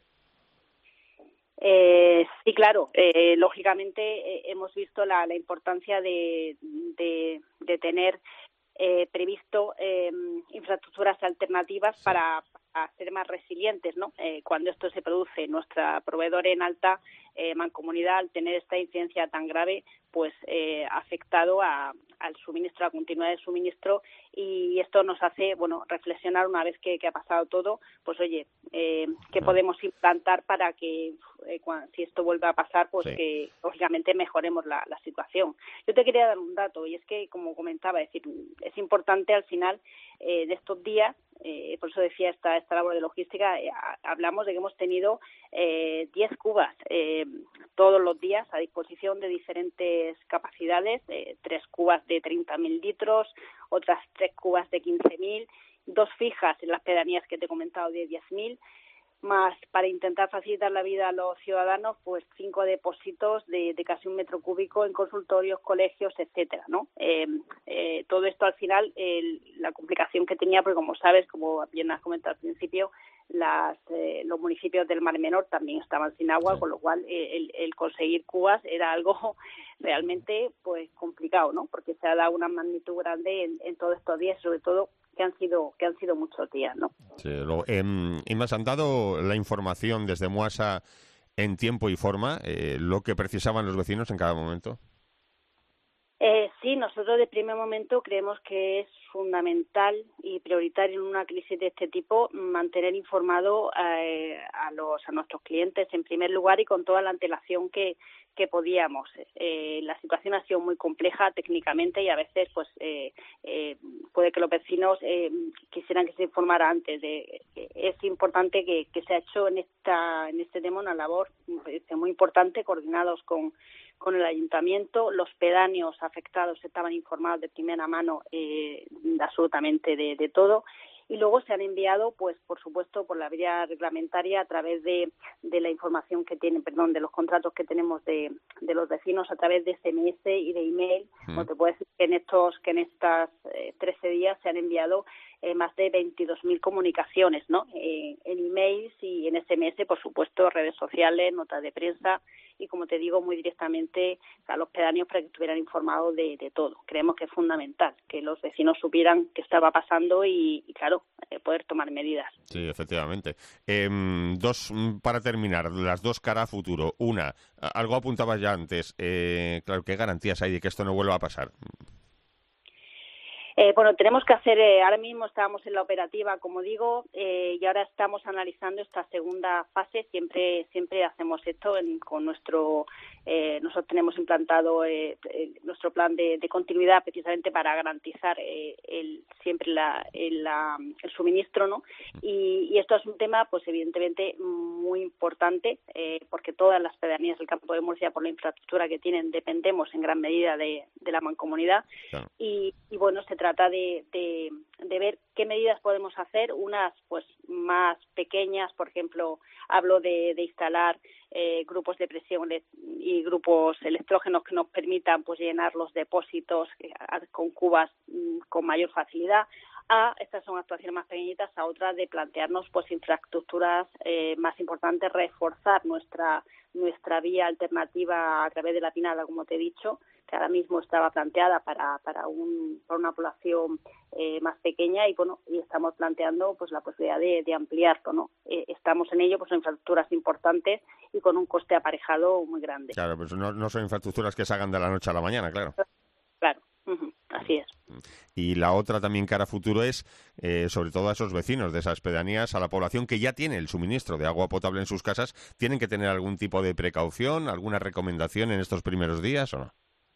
Sí, claro. Lógicamente hemos visto la importancia de tener previsto infraestructuras alternativas para ser más resilientes, ¿no? Cuando esto se produce, nuestra proveedora en Alta, Mancomunidad, al tener esta incidencia tan grave, pues ha afectado al suministro, a la continuidad de suministro, y esto nos hace, reflexionar una vez que ha pasado todo, pues oye, ¿qué podemos implantar para que si esto vuelve a pasar, pues sí, que lógicamente mejoremos la situación? Yo te quería dar un dato, y es que, como comentaba, es importante al final de estos días, por eso decía esta labor de logística, hablamos de que hemos tenido 10 cubas todos los días a disposición de diferentes capacidades, 3 cubas de 30.000 litros, otras 3 cubas de 15.000, 2 fijas en las pedanías que te he comentado de 10.000, más para intentar facilitar la vida a los ciudadanos, pues 5 depósitos de casi 1 metro cúbico en consultorios, colegios, etcétera, ¿no? Todo esto al final, la complicación que tenía, porque como sabes, como bien has comentado al principio, los municipios del Mar Menor también estaban sin agua, sí, con lo cual el conseguir cubas era algo realmente pues complicado, ¿no? Porque se ha dado una magnitud grande en todos estos días, sobre todo que han sido muchos días, ¿no? Sí, Inma, ¿han dado la información desde Muasa en tiempo y forma, lo que precisaban los vecinos en cada momento? Sí, nosotros de primer momento creemos que es fundamental y prioritario en una crisis de este tipo mantener informado a nuestros clientes en primer lugar y con toda la antelación que podíamos. La situación ha sido muy compleja técnicamente y a veces pues puede que los vecinos quisieran que se informara antes. Es importante que se ha hecho en este tema una labor muy importante, coordinados con el ayuntamiento. Los pedáneos afectados estaban informados de primera mano absolutamente de todo. Y luego se han enviado, pues por supuesto, por la vía reglamentaria a través de la información que tienen, de los contratos que tenemos de los vecinos a través de SMS y de email. Como te puedo decir que en estos 13 días se han enviado más de 22.000 comunicaciones, ¿no? En emails y en SMS, por supuesto, redes sociales, notas de prensa y, como te digo, muy directamente a los pedáneos para que estuvieran informados de todo. Creemos que es fundamental que los vecinos supieran qué estaba pasando y claro, poder tomar medidas. Sí, efectivamente. Para terminar, las dos caras a futuro. Una, algo apuntabas ya antes, claro, ¿qué garantías hay de que esto no vuelva a pasar? Bueno, tenemos que hacer, ahora mismo estábamos en la operativa, como digo, y ahora estamos analizando esta segunda fase. Siempre hacemos esto con nuestro, nosotros tenemos implantado nuestro plan de continuidad precisamente para garantizar siempre el suministro, ¿no? Y esto es un tema, pues evidentemente muy importante, porque todas las pedanías del Campo de Murcia, por la infraestructura que tienen, dependemos en gran medida de la mancomunidad. Claro. Y bueno, se trata de ver qué medidas podemos hacer, unas pues más pequeñas, por ejemplo, hablo de instalar grupos de presión y grupos electrógenos que nos permitan pues llenar los depósitos con cubas con mayor facilidad. Estas son actuaciones más pequeñitas, a otras de plantearnos pues infraestructuras más importantes, reforzar nuestra vía alternativa a través de la Pinada, como te he dicho, que ahora mismo estaba planteada para una población más pequeña, y bueno, y estamos planteando pues la posibilidad de ampliarlo, ¿no? Estamos en ello, pues en infraestructuras importantes y con un coste aparejado muy grande. Claro, pues no son infraestructuras que se hagan de la noche a la mañana, claro. Claro. Así es. Y la otra también cara a futuro es, sobre todo a esos vecinos de esas pedanías, a la población que ya tiene el suministro de agua potable en sus casas, ¿tienen que tener algún tipo de precaución, alguna recomendación en estos primeros días o no?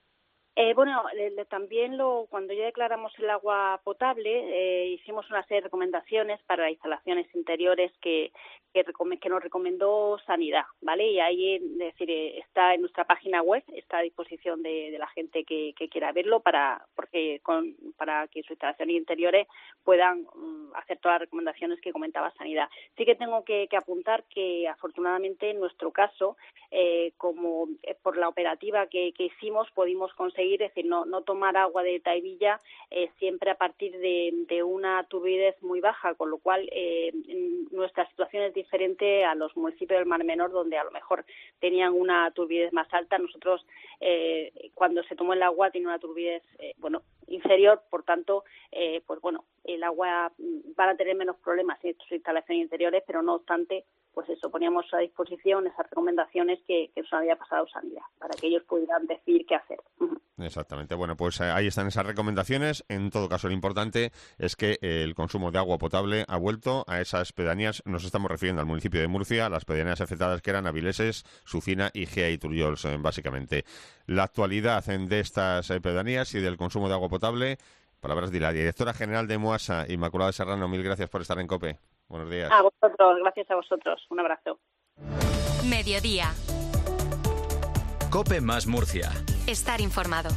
Bueno, también cuando ya declaramos el agua potable, hicimos una serie de recomendaciones para instalaciones interiores que nos recomendó Sanidad, ¿vale? Y ahí, es decir, está en nuestra página web, está a disposición de la gente que quiera verlo para que sus instalaciones interiores puedan hacer todas las recomendaciones que comentaba Sanidad. Sí que tengo que apuntar que afortunadamente en nuestro caso, como por la operativa que hicimos, pudimos conseguir, es decir, no tomar agua de Tahivilla siempre a partir de una turbidez muy baja, con lo cual nuestra situación es diferente a los municipios del Mar Menor, donde a lo mejor tenían una turbidez más alta. Nosotros, cuando se tomó el agua, tiene una turbidez inferior, por tanto, pues bueno, el agua van a tener menos problemas en sus instalaciones interiores, pero no obstante, pues eso, poníamos a disposición esas recomendaciones que nos había pasado Sanidad, para que ellos pudieran decir qué hacer. Exactamente. Bueno, pues ahí están esas recomendaciones. En todo caso, lo importante es que el consumo de agua potable ha vuelto a esas pedanías. Nos estamos refiriendo al municipio de Murcia, las pedanías afectadas que eran Avileses, Sucina y Gea y Turriols, básicamente. La actualidad de estas pedanías y del consumo de agua potable. Palabras de la directora general de MOASA, Inmaculada Serrano. Mil gracias por estar en COPE. Buenos días. A vosotros, gracias a vosotros. Un abrazo. Mediodía. COPE más Murcia. Estar informado.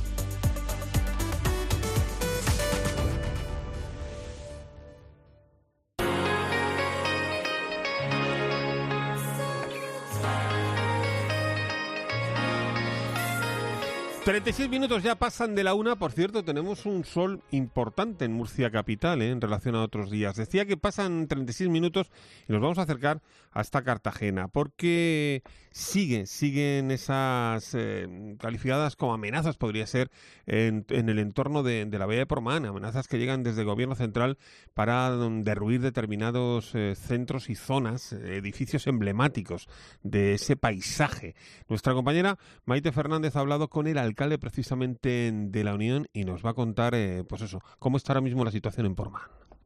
...36 minutos ya pasan de la una. Por cierto, tenemos un sol importante en Murcia capital, en relación a otros días. Decía que pasan 36 minutos y nos vamos a acercar hasta Cartagena, porque siguen esas calificadas como amenazas, podría ser, en el entorno de la bahía de Portmán, amenazas que llegan desde el gobierno central para derruir determinados centros y zonas, edificios emblemáticos de ese paisaje. Nuestra compañera Maite Fernández ha hablado con el alcalde precisamente de la Unión y nos va a contar, pues eso, cómo está ahora mismo la situación en Portmán.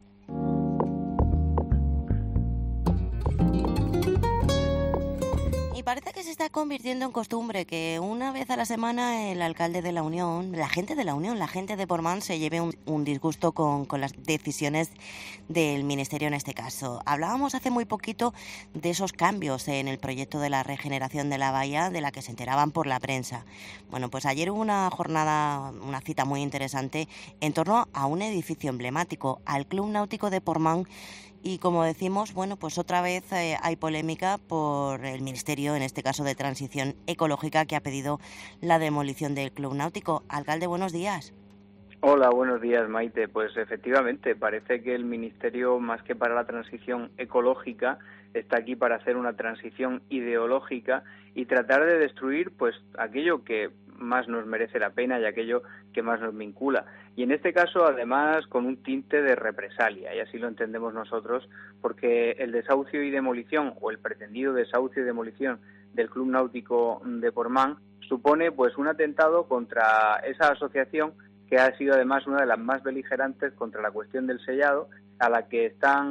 Y parece que se está convirtiendo en costumbre que una vez a la semana el alcalde de la Unión, la gente de Portmán se lleve un disgusto con las decisiones del ministerio en este caso. Hablábamos hace muy poquito de esos cambios en el proyecto de la regeneración de la bahía, de la que se enteraban por la prensa. Bueno, pues ayer hubo una cita muy interesante en torno a un edificio emblemático, al Club Náutico de Portmán. Y como decimos, bueno, pues otra vez hay polémica por el Ministerio, en este caso de Transición Ecológica, que ha pedido la demolición del Club Náutico. Alcalde, buenos días. Hola, buenos días, Maite. Pues efectivamente, parece que el Ministerio, más que para la transición ecológica, está aquí para hacer una transición ideológica y tratar de destruir pues aquello que más nos merece la pena y aquello que más nos vincula. Y en este caso, además, con un tinte de represalia, y así lo entendemos nosotros, porque el desahucio y demolición, o el pretendido desahucio y demolición del Club Náutico de Portmán, supone pues un atentado contra esa asociación que ha sido además una de las más beligerantes contra la cuestión del sellado, a la que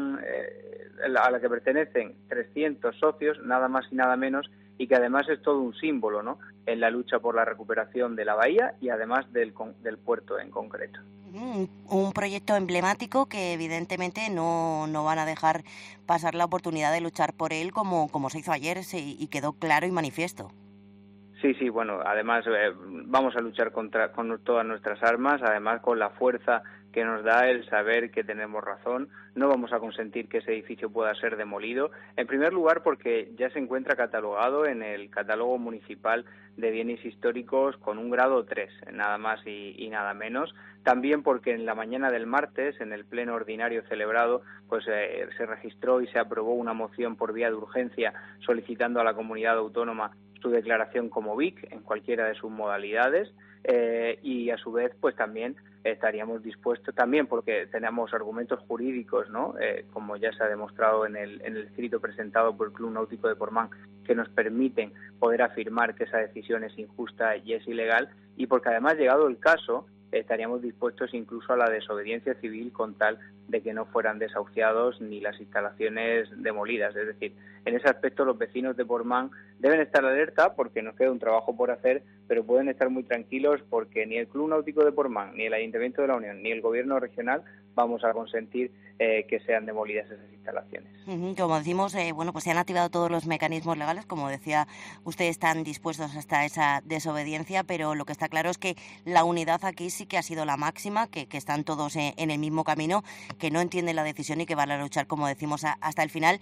pertenecen 300 socios, nada más y nada menos, y que además es todo un símbolo, ¿no?, en la lucha por la recuperación de la bahía y además del puerto en concreto. Un proyecto emblemático que evidentemente no van a dejar pasar la oportunidad de luchar por él como se hizo ayer y quedó claro y manifiesto. Sí, bueno, además vamos a luchar con todas nuestras armas, además con la fuerza que nos da el saber que tenemos razón. No vamos a consentir que ese edificio pueda ser demolido. En primer lugar, porque ya se encuentra catalogado en el catálogo municipal de bienes históricos con un grado 3, nada más y nada menos. También porque en la mañana del martes, en el pleno ordinario celebrado, pues se registró y se aprobó una moción por vía de urgencia solicitando a la comunidad autónoma su declaración como BIC en cualquiera de sus modalidades, y a su vez pues también estaríamos dispuestos, también porque tenemos argumentos jurídicos, ¿no?, como ya se ha demostrado en el escrito presentado por el Club Náutico de Portmán, que nos permiten poder afirmar que esa decisión es injusta y es ilegal, y porque además, llegado el caso, estaríamos dispuestos incluso a la desobediencia civil con tal de que no fueran desahuciados ni las instalaciones demolidas. Es decir, en ese aspecto los vecinos de Portmán deben estar alerta porque nos queda un trabajo por hacer, pero pueden estar muy tranquilos porque ni el Club Náutico de Portmán, ni el Ayuntamiento de la Unión, ni el Gobierno regional vamos a consentir que sean demolidas esas instalaciones. Como decimos, pues se han activado todos los mecanismos legales, como decía usted, están dispuestos hasta esa desobediencia, pero lo que está claro es que la unidad aquí sí que ha sido la máxima, que están todos en el mismo camino, que no entienden la decisión y que van a luchar, como decimos, hasta el final.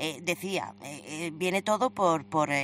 Viene todo por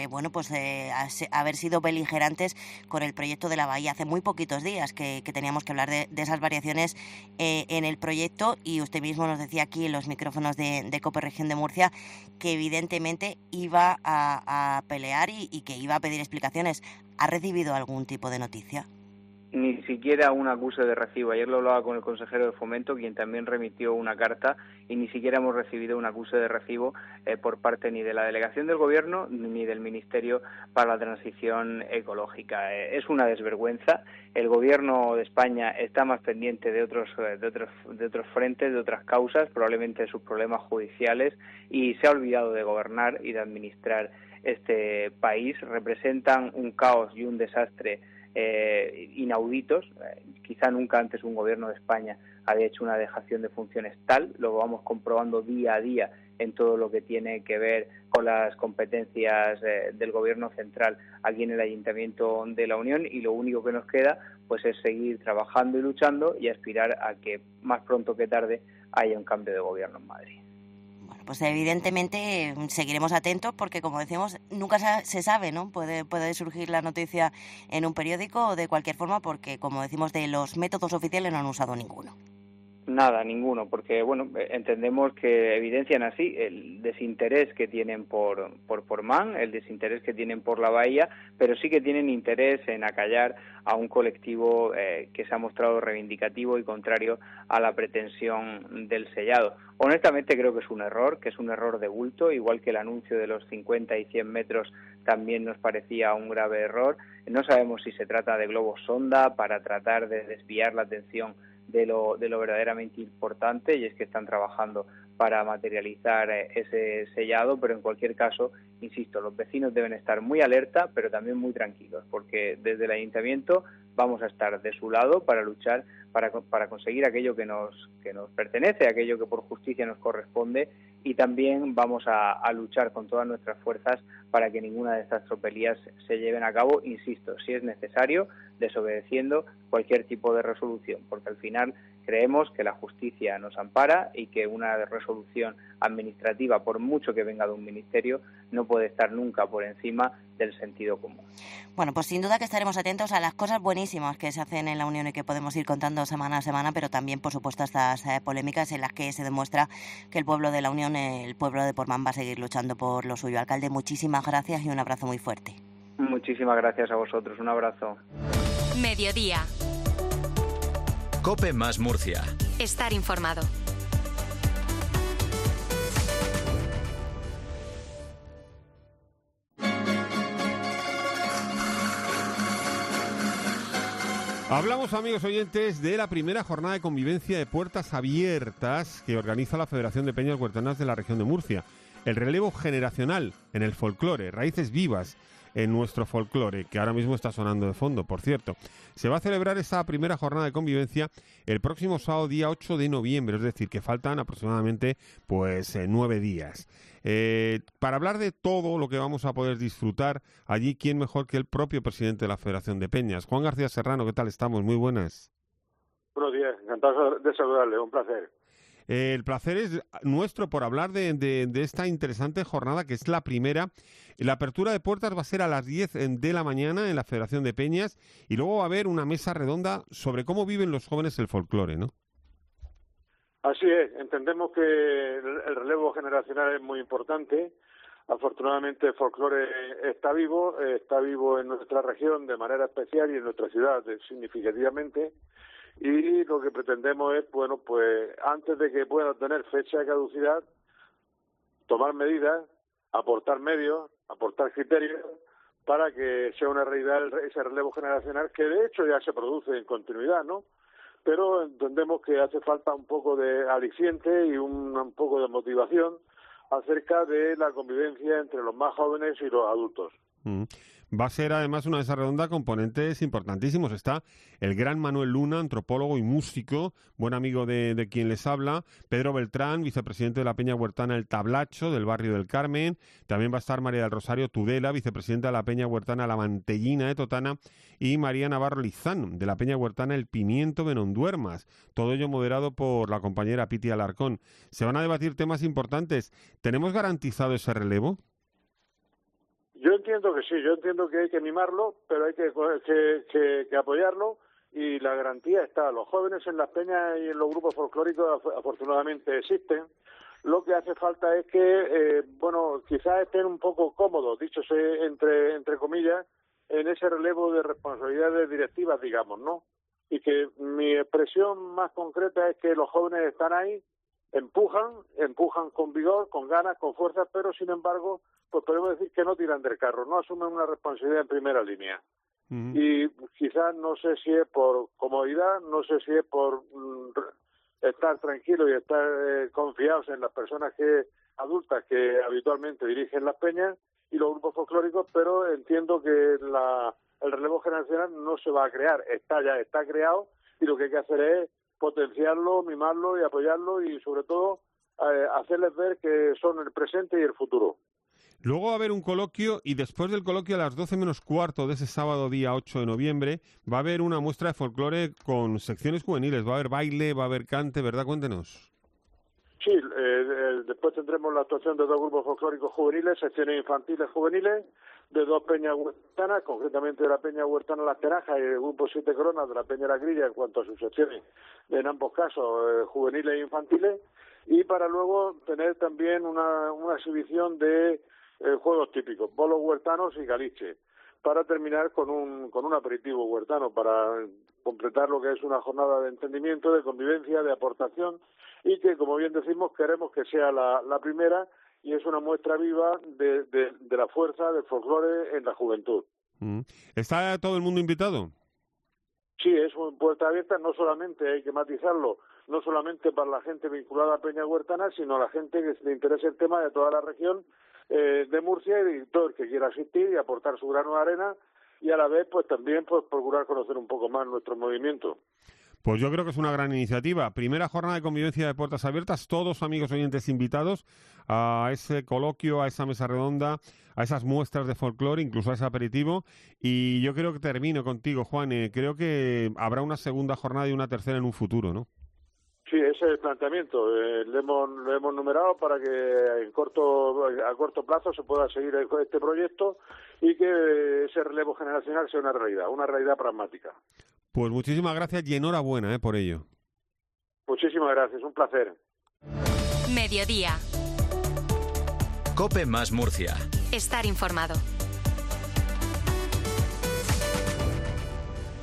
haber sido beligerantes con el proyecto de la bahía. Hace muy poquitos días que teníamos que hablar de esas variaciones en el proyecto, y usted mismo nos decía aquí en los micrófonos de COPE Región de Murcia que evidentemente iba a pelear y que iba a pedir explicaciones. ¿Ha recibido algún tipo de noticia? Ni siquiera un acuse de recibo. Ayer lo hablaba con el consejero de Fomento, quien también remitió una carta, y ni siquiera hemos recibido un acuse de recibo por parte ni de la delegación del Gobierno ni del Ministerio para la Transición Ecológica. Es una desvergüenza. El Gobierno de España está más pendiente de otros frentes, de otras causas, probablemente de sus problemas judiciales, y se ha olvidado de gobernar y de administrar este país. Representan un caos y un desastre inauditos. Quizá nunca antes un gobierno de España había hecho una dejación de funciones tal. Lo vamos comprobando día a día en todo lo que tiene que ver con las competencias del gobierno central aquí en el Ayuntamiento de la Unión, y lo único que nos queda pues es seguir trabajando y luchando y aspirar a que más pronto que tarde haya un cambio de gobierno en Madrid. Pues evidentemente seguiremos atentos porque, como decimos, nunca se sabe, ¿no? Puede surgir la noticia en un periódico o de cualquier forma, porque, como decimos, de los métodos oficiales no han usado ninguno. Nada, ninguno, porque entendemos que evidencian así el desinterés que tienen por Portmán, el desinterés que tienen por la bahía, pero sí que tienen interés en acallar a un colectivo que se ha mostrado reivindicativo y contrario a la pretensión del sellado. Honestamente creo que es un error de bulto, igual que el anuncio de los 50 y 100 metros también nos parecía un grave error. No sabemos si se trata de globos sonda para tratar de desviar la atención de lo verdaderamente importante, y es que están trabajando para materializar ese sellado, pero en cualquier caso, insisto, los vecinos deben estar muy alerta, pero también muy tranquilos, porque desde el Ayuntamiento vamos a estar de su lado para luchar, para conseguir aquello que nos pertenece, aquello que por justicia nos corresponde, y también vamos a luchar con todas nuestras fuerzas para que ninguna de estas tropelías se lleven a cabo, insisto, si es necesario, desobedeciendo cualquier tipo de resolución, porque al final creemos que la justicia nos ampara y que una resolución administrativa, por mucho que venga de un ministerio, no puede estar nunca por encima del sentido común. Bueno, pues sin duda que estaremos atentos a las cosas buenísimas que se hacen en la Unión y que podemos ir contando semana a semana, pero también, por supuesto, estas polémicas en las que se demuestra que el pueblo de la Unión, el pueblo de Portmán, va a seguir luchando por lo suyo. Alcalde, muchísimas gracias y un abrazo muy fuerte. Muchísimas gracias a vosotros. Un abrazo. Mediodía. COPE más Murcia. Estar informado. Hablamos, amigos oyentes, de la primera jornada de convivencia de puertas abiertas que organiza la Federación de Peñas Huertanas de la región de Murcia. El relevo generacional en el folclore, raíces vivas en nuestro folclore, que ahora mismo está sonando de fondo, por cierto. Se va a celebrar esa primera jornada de convivencia el próximo sábado, día 8 de noviembre, es decir, que faltan aproximadamente 9 días. Para hablar de todo lo que vamos a poder disfrutar allí, ¿quién mejor que el propio presidente de la Federación de Peñas? Juan García Serrano, ¿qué tal estamos? Muy buenas. Buenos días, encantado de saludarle, un placer. El placer es nuestro por hablar de esta interesante jornada, que es la primera. La apertura de puertas va a ser a las 10 de la mañana en la Federación de Peñas y luego va a haber una mesa redonda sobre cómo viven los jóvenes el folclore, ¿no? Así es, entendemos que el relevo generacional es muy importante. Afortunadamente el folclore está vivo en nuestra región de manera especial y en nuestra ciudad significativamente. Y lo que pretendemos es, bueno, pues antes de que pueda tener fecha de caducidad, tomar medidas, aportar medios, aportar criterios para que sea una realidad ese relevo generacional que de hecho ya se produce en continuidad, ¿no? Pero entendemos que hace falta un poco de aliciente y un poco de motivación acerca de la convivencia entre los más jóvenes y los adultos. Va a ser además una mesa redonda con ponentes importantísimos. Está el gran Manuel Luna, antropólogo y músico, buen amigo de quien les habla, Pedro Beltrán, vicepresidente de la Peña Huertana El Tablacho, del barrio del Carmen. También va a estar María del Rosario Tudela, vicepresidenta de la Peña Huertana La Mantellina de Totana, y María Navarro Lizán, de la Peña Huertana El Pimiento de Nonduermas. Todo ello moderado por la compañera Piti Alarcón. Se van a debatir temas importantes. ¿Tenemos garantizado ese relevo? Yo entiendo que sí, yo entiendo que hay que mimarlo, pero hay que apoyarlo y la garantía está. Los jóvenes en las peñas y en los grupos folclóricos afortunadamente existen. Lo que hace falta es que, quizás estén un poco cómodos, dicho entre comillas, en ese relevo de responsabilidades directivas, digamos, ¿no? Y que mi expresión más concreta es que los jóvenes están ahí, empujan con vigor, con ganas, con fuerza, pero sin embargo, pues podemos decir que no tiran del carro, no asumen una responsabilidad en primera línea. Y quizás no sé si es por comodidad, no sé si es por estar tranquilos y estar confiados en las personas adultas que habitualmente dirigen las peñas y los grupos folclóricos, pero entiendo que el relevo generacional no se va a crear, está creado y lo que hay que hacer es potenciarlo, mimarlo y apoyarlo y sobre todo hacerles ver que son el presente y el futuro. Luego va a haber un coloquio y después del coloquio a las 12 menos cuarto de ese sábado día 8 de noviembre va a haber una muestra de folclore con secciones juveniles, va a haber baile, va a haber cante, ¿verdad? Cuéntenos. Sí, después tendremos la actuación de dos grupos folclóricos juveniles, secciones infantiles juveniles, de dos peñas huertanas, concretamente de la Peña Huertana Las Tenajas y el grupo Siete Coronas de la Peña La Grilla en cuanto a sus secciones, en ambos casos juveniles e infantiles, y para luego tener también una exhibición de juegos típicos, bolos huertanos y caliche, para terminar con un aperitivo huertano, para completar lo que es una jornada de entendimiento, de convivencia, de aportación, y que, como bien decimos, queremos que sea la primera, y es una muestra viva de la fuerza del folclore en la juventud. ¿Está todo el mundo invitado? Sí, es una puerta abierta, no solamente hay que matizarlo, no solamente para la gente vinculada a Peña Huertana, sino a la gente que le interese el tema de toda la región de Murcia y todo el que quiera asistir y aportar su grano de arena y a la vez pues también pues procurar conocer un poco más nuestro movimiento. Pues yo creo que es una gran iniciativa. Primera jornada de convivencia de puertas abiertas, todos amigos oyentes invitados a ese coloquio, a esa mesa redonda, a esas muestras de folclore, incluso a ese aperitivo. Y yo creo que termino contigo, Juan. Creo que habrá una segunda jornada y una tercera en un futuro, ¿no? Sí, ese es el planteamiento. Lo hemos numerado para que a corto plazo se pueda seguir este proyecto y que ese relevo generacional sea una realidad pragmática. Pues muchísimas gracias y enhorabuena por ello. Muchísimas gracias, un placer. Mediodía. COPE más Murcia. Estar informado.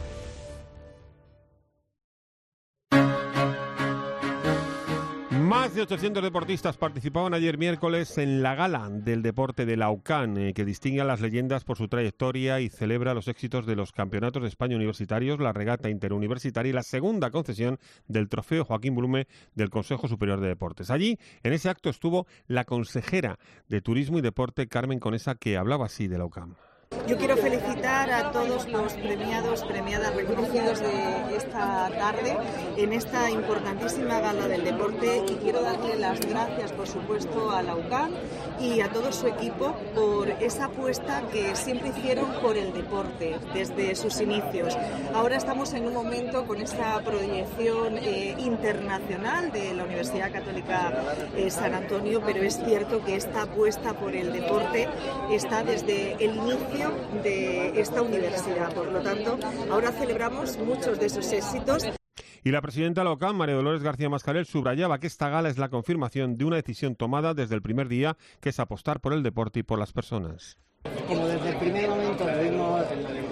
Más de 800 deportistas participaban ayer miércoles en la gala del deporte de la UCAN, que distingue a las leyendas por su trayectoria y celebra los éxitos de los campeonatos de España universitarios, la regata interuniversitaria y la segunda concesión del trofeo Joaquín Blume del Consejo Superior de Deportes. Allí, en ese acto, estuvo la consejera de Turismo y Deporte, Carmen Conesa, que hablaba así de la UCAN. Yo quiero felicitar a todos los premiados, premiadas, reconocidos de esta tarde en esta importantísima gala del deporte, y quiero darle las gracias, por supuesto, a la UCAN y a todo su equipo por esa apuesta que siempre hicieron por el deporte desde sus inicios. Ahora estamos en un momento con esta proyección internacional de la Universidad Católica San Antonio, pero es cierto que esta apuesta por el deporte está desde el inicio de esta universidad. Por lo tanto, ahora celebramos muchos de esos éxitos. Y la presidenta de la UCAN, María Dolores García Mascarell, subrayaba que esta gala es la confirmación de una decisión tomada desde el primer día, que es apostar por el deporte y por las personas. Como desde el primer momento tuvimos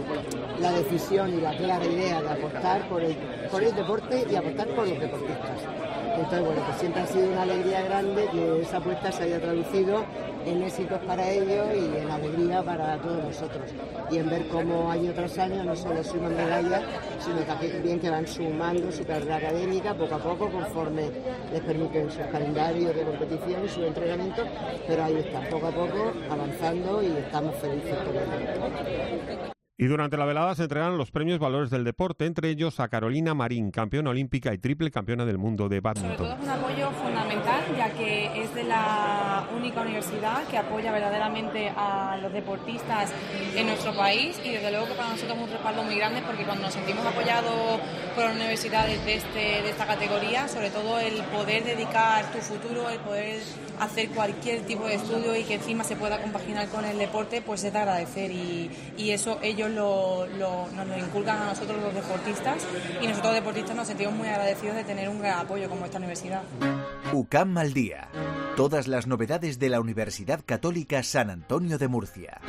la decisión y la clara idea de apostar por el deporte y apostar por los deportistas. Entonces, bueno, pues siempre ha sido una alegría grande que esa apuesta se haya traducido en éxitos para ellos y en alegría para todos nosotros. Y en ver cómo año tras año no solo suman medallas, sino también que van sumando su carrera académica poco a poco, conforme les permiten sus calendarios de competición y su entrenamiento, pero ahí están, poco a poco, avanzando, y estamos felices por ello. Y durante la velada se entregaron los premios Valores del Deporte, entre ellos a Carolina Marín, campeona olímpica y triple campeona del mundo de bádminton. Sobre todo es un apoyo fundamental, ya que es de la única universidad que apoya verdaderamente a los deportistas en nuestro país, y desde luego que para nosotros es un respaldo muy grande, porque cuando nos sentimos apoyados por universidades de esta categoría, sobre todo el poder dedicar tu futuro, el poder hacer cualquier tipo de estudio y que encima se pueda compaginar con el deporte, pues es de agradecer, y eso ellos nos lo inculcan a nosotros los deportistas, y nosotros los deportistas nos sentimos muy agradecidos de tener un gran apoyo como esta universidad. UCAM al día. Todas las novedades de la Universidad Católica San Antonio de Murcia.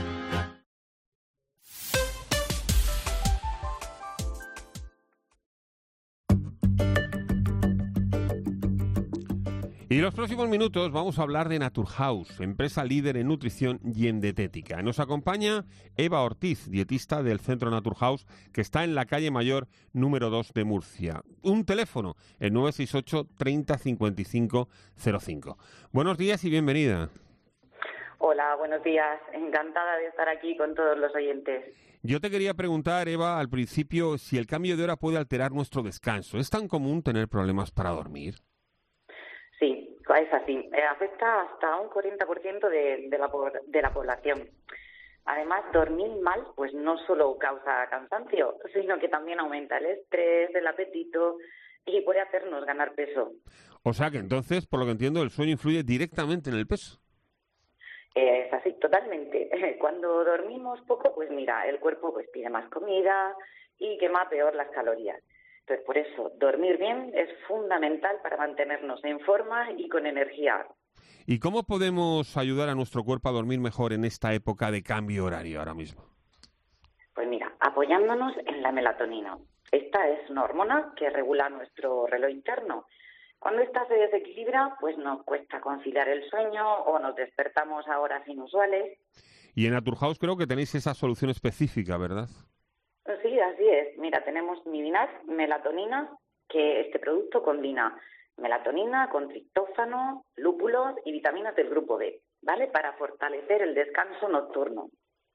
Y en los próximos minutos vamos a hablar de Naturhaus, empresa líder en nutrición y en dietética. Nos acompaña Eva Ortiz, dietista del Centro Naturhaus, que está en la calle Mayor número 2 de Murcia. Un teléfono, el 968 30 55 05. Buenos días y bienvenida. Hola, buenos días. Encantada de estar aquí con todos los oyentes. Yo te quería preguntar, Eva, al principio, si el cambio de hora puede alterar nuestro descanso. ¿Es tan común tener problemas para dormir? Sí, es así. Afecta hasta un 40% de la población. Además, dormir mal pues no solo causa cansancio, sino que también aumenta el estrés, el apetito y puede hacernos ganar peso. O sea que entonces, por lo que entiendo, el sueño influye directamente en el peso. Es así, totalmente. Cuando dormimos poco, pues mira, el cuerpo pues pide más comida y quema peor las calorías. Entonces, por eso, dormir bien es fundamental para mantenernos en forma y con energía. ¿Y cómo podemos ayudar a nuestro cuerpo a dormir mejor en esta época de cambio horario ahora mismo? Pues mira, apoyándonos en la melatonina. Esta es una hormona que regula nuestro reloj interno. Cuando esta se desequilibra, pues nos cuesta conciliar el sueño o nos despertamos a horas inusuales. Y en Naturhaus creo que tenéis esa solución específica, ¿verdad? Sí, así es. Mira, tenemos Mivinas, melatonina, que este producto combina melatonina con triptófano, lúpulos y vitaminas del grupo B, ¿vale? Para fortalecer el descanso nocturno.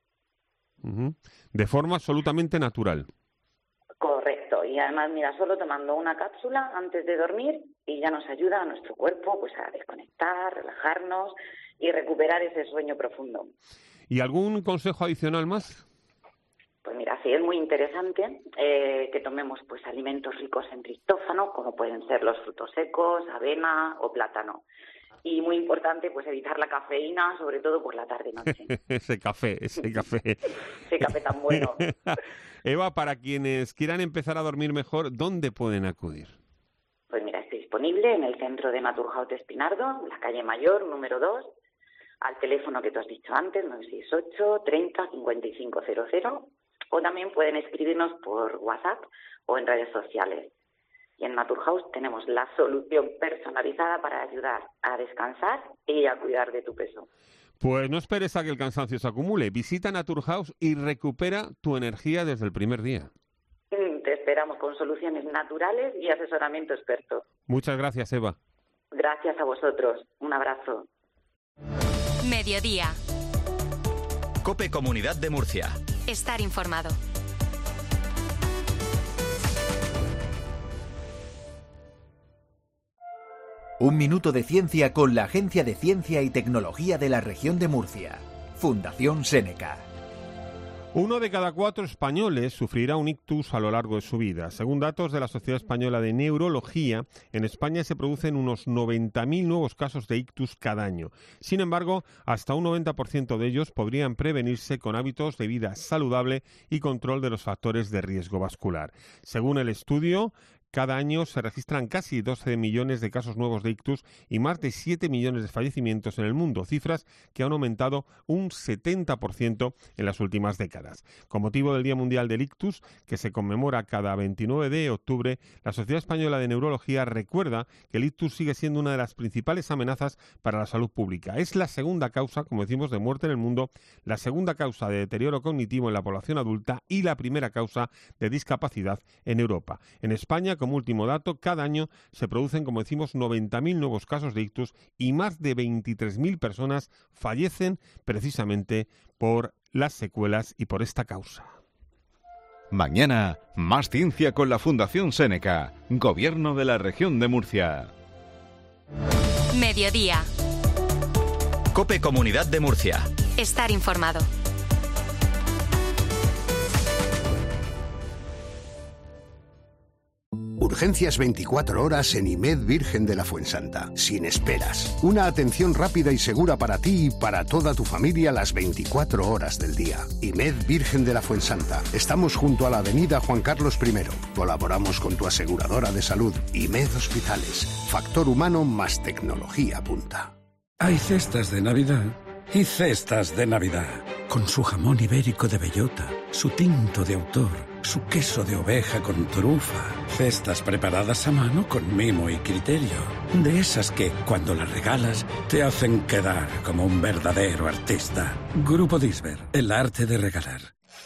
De forma absolutamente natural. Correcto. Y además, mira, solo tomando una cápsula antes de dormir y ya nos ayuda a nuestro cuerpo pues a desconectar, relajarnos y recuperar ese sueño profundo. ¿Y algún consejo adicional más? Pues mira, sí, es muy interesante que tomemos pues alimentos ricos en triptófano, como pueden ser los frutos secos, avena o plátano. Y muy importante, pues evitar la cafeína, sobre todo por la tarde-noche. Ese café. Ese café tan bueno. Eva, para quienes quieran empezar a dormir mejor, ¿dónde pueden acudir? Pues mira, estoy disponible en el centro de Naturhaus de Espinardo, la calle Mayor, número 2, al teléfono que tú has dicho antes, 968 30 55 00, o también pueden escribirnos por WhatsApp o en redes sociales. Y en Naturhaus tenemos la solución personalizada para ayudar a descansar y a cuidar de tu peso. Pues no esperes a que el cansancio se acumule. Visita Naturhaus y recupera tu energía desde el primer día. Te esperamos con soluciones naturales y asesoramiento experto. Muchas gracias, Eva. Gracias a vosotros. Un abrazo. Mediodía. COPE Comunidad de Murcia. Estar informado. Un minuto de ciencia con la Agencia de Ciencia y Tecnología de la Región de Murcia. Fundación Seneca. 1 de cada 4 españoles sufrirá un ictus a lo largo de su vida. Según datos de la Sociedad Española de Neurología, en España se producen unos 90.000 nuevos casos de ictus cada año. Sin embargo, hasta un 90% de ellos podrían prevenirse con hábitos de vida saludable y control de los factores de riesgo vascular. Según el estudio, cada año se registran casi 12 millones de casos nuevos de ictus y más de 7 millones de fallecimientos en el mundo, cifras que han aumentado un 70% en las últimas décadas. Con motivo del Día Mundial del Ictus, que se conmemora cada 29 de octubre, la Sociedad Española de Neurología recuerda que el ictus sigue siendo una de las principales amenazas para la salud pública. Es la segunda causa, como decimos, de muerte en el mundo, la segunda causa de deterioro cognitivo en la población adulta y la primera causa de discapacidad en Europa. En España, como último dato, cada año se producen, como decimos, 90.000 nuevos casos de ictus y más de 23.000 personas fallecen precisamente por las secuelas y por esta causa. Mañana, más ciencia con la Fundación Seneca, Gobierno de la Región de Murcia. Mediodía. COPE Comunidad de Murcia. Estar informado. Urgencias 24 horas en IMED Virgen de la Fuensanta. Sin esperas. Una atención rápida y segura para ti y para toda tu familia las 24 horas del día. IMED Virgen de la Fuensanta. Estamos junto a la avenida Juan Carlos I. Colaboramos con tu aseguradora de salud. IMED Hospitales. Factor humano más tecnología punta. Hay cestas de Navidad y cestas de Navidad. Con su jamón ibérico de bellota, su tinto de autor, su queso de oveja con trufa. Cestas preparadas a mano con mimo y criterio. De esas que, cuando las regalas, te hacen quedar como un verdadero artista. Grupo Disber, el arte de regalar.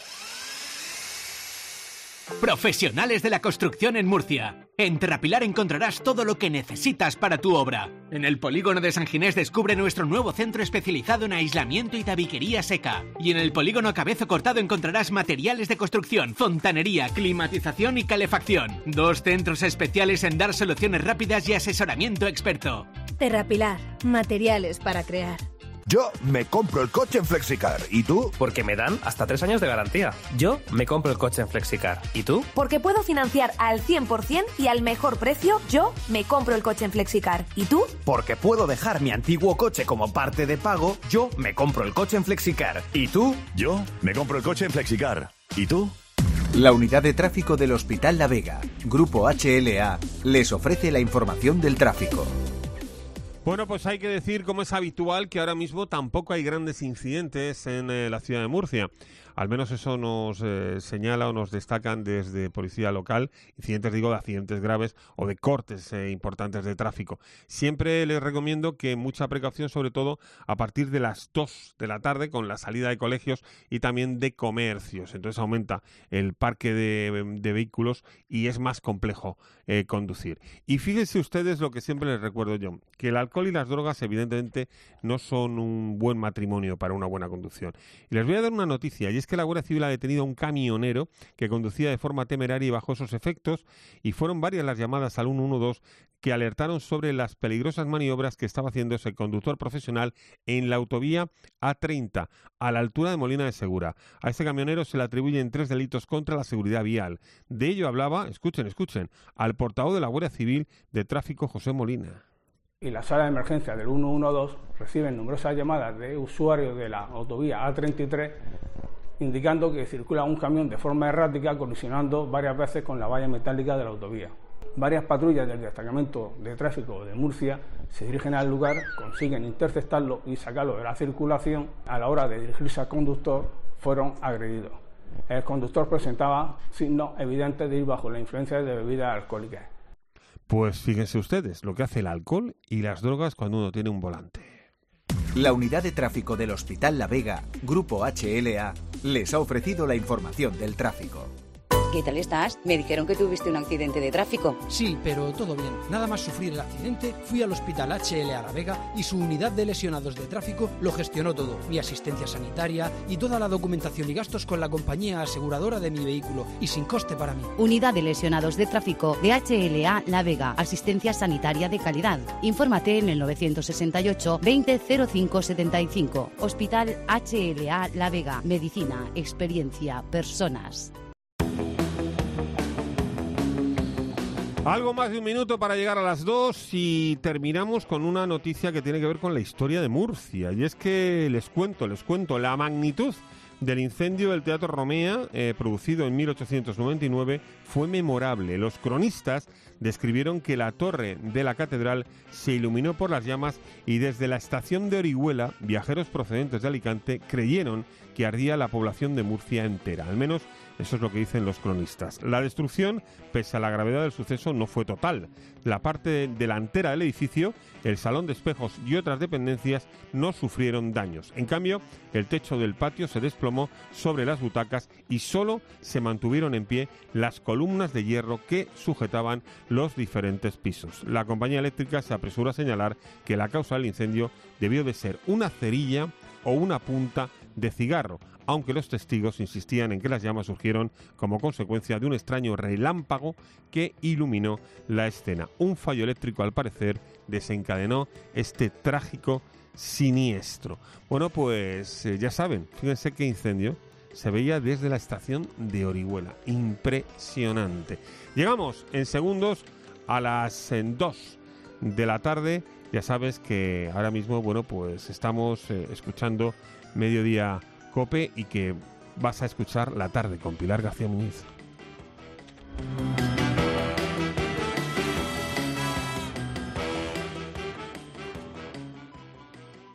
Profesionales de la construcción en Murcia. En Terrapilar encontrarás todo lo que necesitas para tu obra. En el polígono de San Ginés descubre nuestro nuevo centro especializado en aislamiento y tabiquería seca. Y en el polígono Cabezo Cortado encontrarás materiales de construcción, fontanería, climatización y calefacción. 2 centros especiales en dar soluciones rápidas y asesoramiento experto. Terrapilar, materiales para crear. Yo me compro el coche en Flexicar. ¿Y tú? Porque me dan hasta 3 años de garantía. Yo me compro el coche en Flexicar. ¿Y tú? Porque puedo financiar al 100% y al mejor precio. Yo me compro el coche en Flexicar. ¿Y tú? Porque puedo dejar mi antiguo coche como parte de pago. Yo me compro el coche en Flexicar. ¿Y tú? Yo me compro el coche en Flexicar. ¿Y tú? La Unidad de Tráfico del Hospital La Vega, Grupo HLA, les ofrece la información del tráfico. Bueno, pues hay que decir, como es habitual, que ahora mismo tampoco hay grandes incidentes en la ciudad de Murcia. Al menos eso nos señala o nos destacan desde Policía Local, incidentes, digo, de accidentes graves o de cortes importantes de tráfico. Siempre les recomiendo que mucha precaución, sobre todo a partir de las 2 de la tarde, con la salida de colegios y también de comercios. Entonces aumenta el parque de vehículos y es más complejo conducir. Y fíjense ustedes lo que siempre les recuerdo yo, que el alcohol y las drogas evidentemente no son un buen matrimonio para una buena conducción. Y les voy a dar una noticia, y es que la Guardia Civil ha detenido a un camionero que conducía de forma temeraria y bajo esos efectos, y fueron varias las llamadas al 112 que alertaron sobre las peligrosas maniobras que estaba haciendo ese conductor profesional en la autovía A30, a la altura de Molina de Segura. A este camionero se le atribuyen 3 delitos contra la seguridad vial. De ello hablaba, escuchen, al portavoz de la Guardia Civil de Tráfico, José Molina. Y la sala de emergencia del 112 reciben numerosas llamadas de usuarios de la autovía A33 indicando que circula un camión de forma errática colisionando varias veces con la valla metálica de la autovía. Varias patrullas del destacamento de tráfico de Murcia se dirigen al lugar, consiguen interceptarlo y sacarlo de la circulación. A la hora de dirigirse al conductor fueron agredidos. El conductor presentaba signos evidentes de ir bajo la influencia de bebidas alcohólicas. Pues fíjense ustedes lo que hace el alcohol y las drogas cuando uno tiene un volante. La unidad de tráfico del Hospital La Vega, Grupo HLA, les ha ofrecido la información del tráfico. ¿Qué tal estás? Me dijeron que tuviste un accidente de tráfico. Sí, pero todo bien. Nada más sufrir el accidente, fui al Hospital HLA La Vega y su unidad de lesionados de tráfico lo gestionó todo. Mi asistencia sanitaria y toda la documentación y gastos con la compañía aseguradora de mi vehículo y sin coste para mí. Unidad de lesionados de tráfico de HLA La Vega. Asistencia sanitaria de calidad. Infórmate en el 968 20 05 75. Hospital HLA La Vega. Medicina, experiencia, personas. Algo más de un minuto para llegar a las 2 y terminamos con una noticia que tiene que ver con la historia de Murcia. Y es que les cuento la magnitud del incendio del Teatro Romea, producido en 1899, fue memorable. Los cronistas describieron que la torre de la catedral se iluminó por las llamas y desde la estación de Orihuela, viajeros procedentes de Alicante creyeron que ardía la población de Murcia entera. Al menos eso es lo que dicen los cronistas. La destrucción, pese a la gravedad del suceso, no fue total. La parte delantera del edificio, el salón de espejos y otras dependencias no sufrieron daños. En cambio, el techo del patio se desplomó sobre las butacas y solo se mantuvieron en pie las columnas de hierro que sujetaban los diferentes pisos. La compañía eléctrica se apresuró a señalar que la causa del incendio debió de ser una cerilla o una punta de cigarro, aunque los testigos insistían en que las llamas surgieron como consecuencia de un extraño relámpago que iluminó la escena. Un fallo eléctrico, al parecer, desencadenó este trágico siniestro. Bueno, pues ya saben, fíjense qué incendio se veía desde la estación de Orihuela. Impresionante. Llegamos en segundos a las 2 de la tarde. Ya sabes que ahora mismo, bueno, pues estamos escuchando Mediodía Cope y que vas a escuchar La Tarde con Pilar García Muñiz.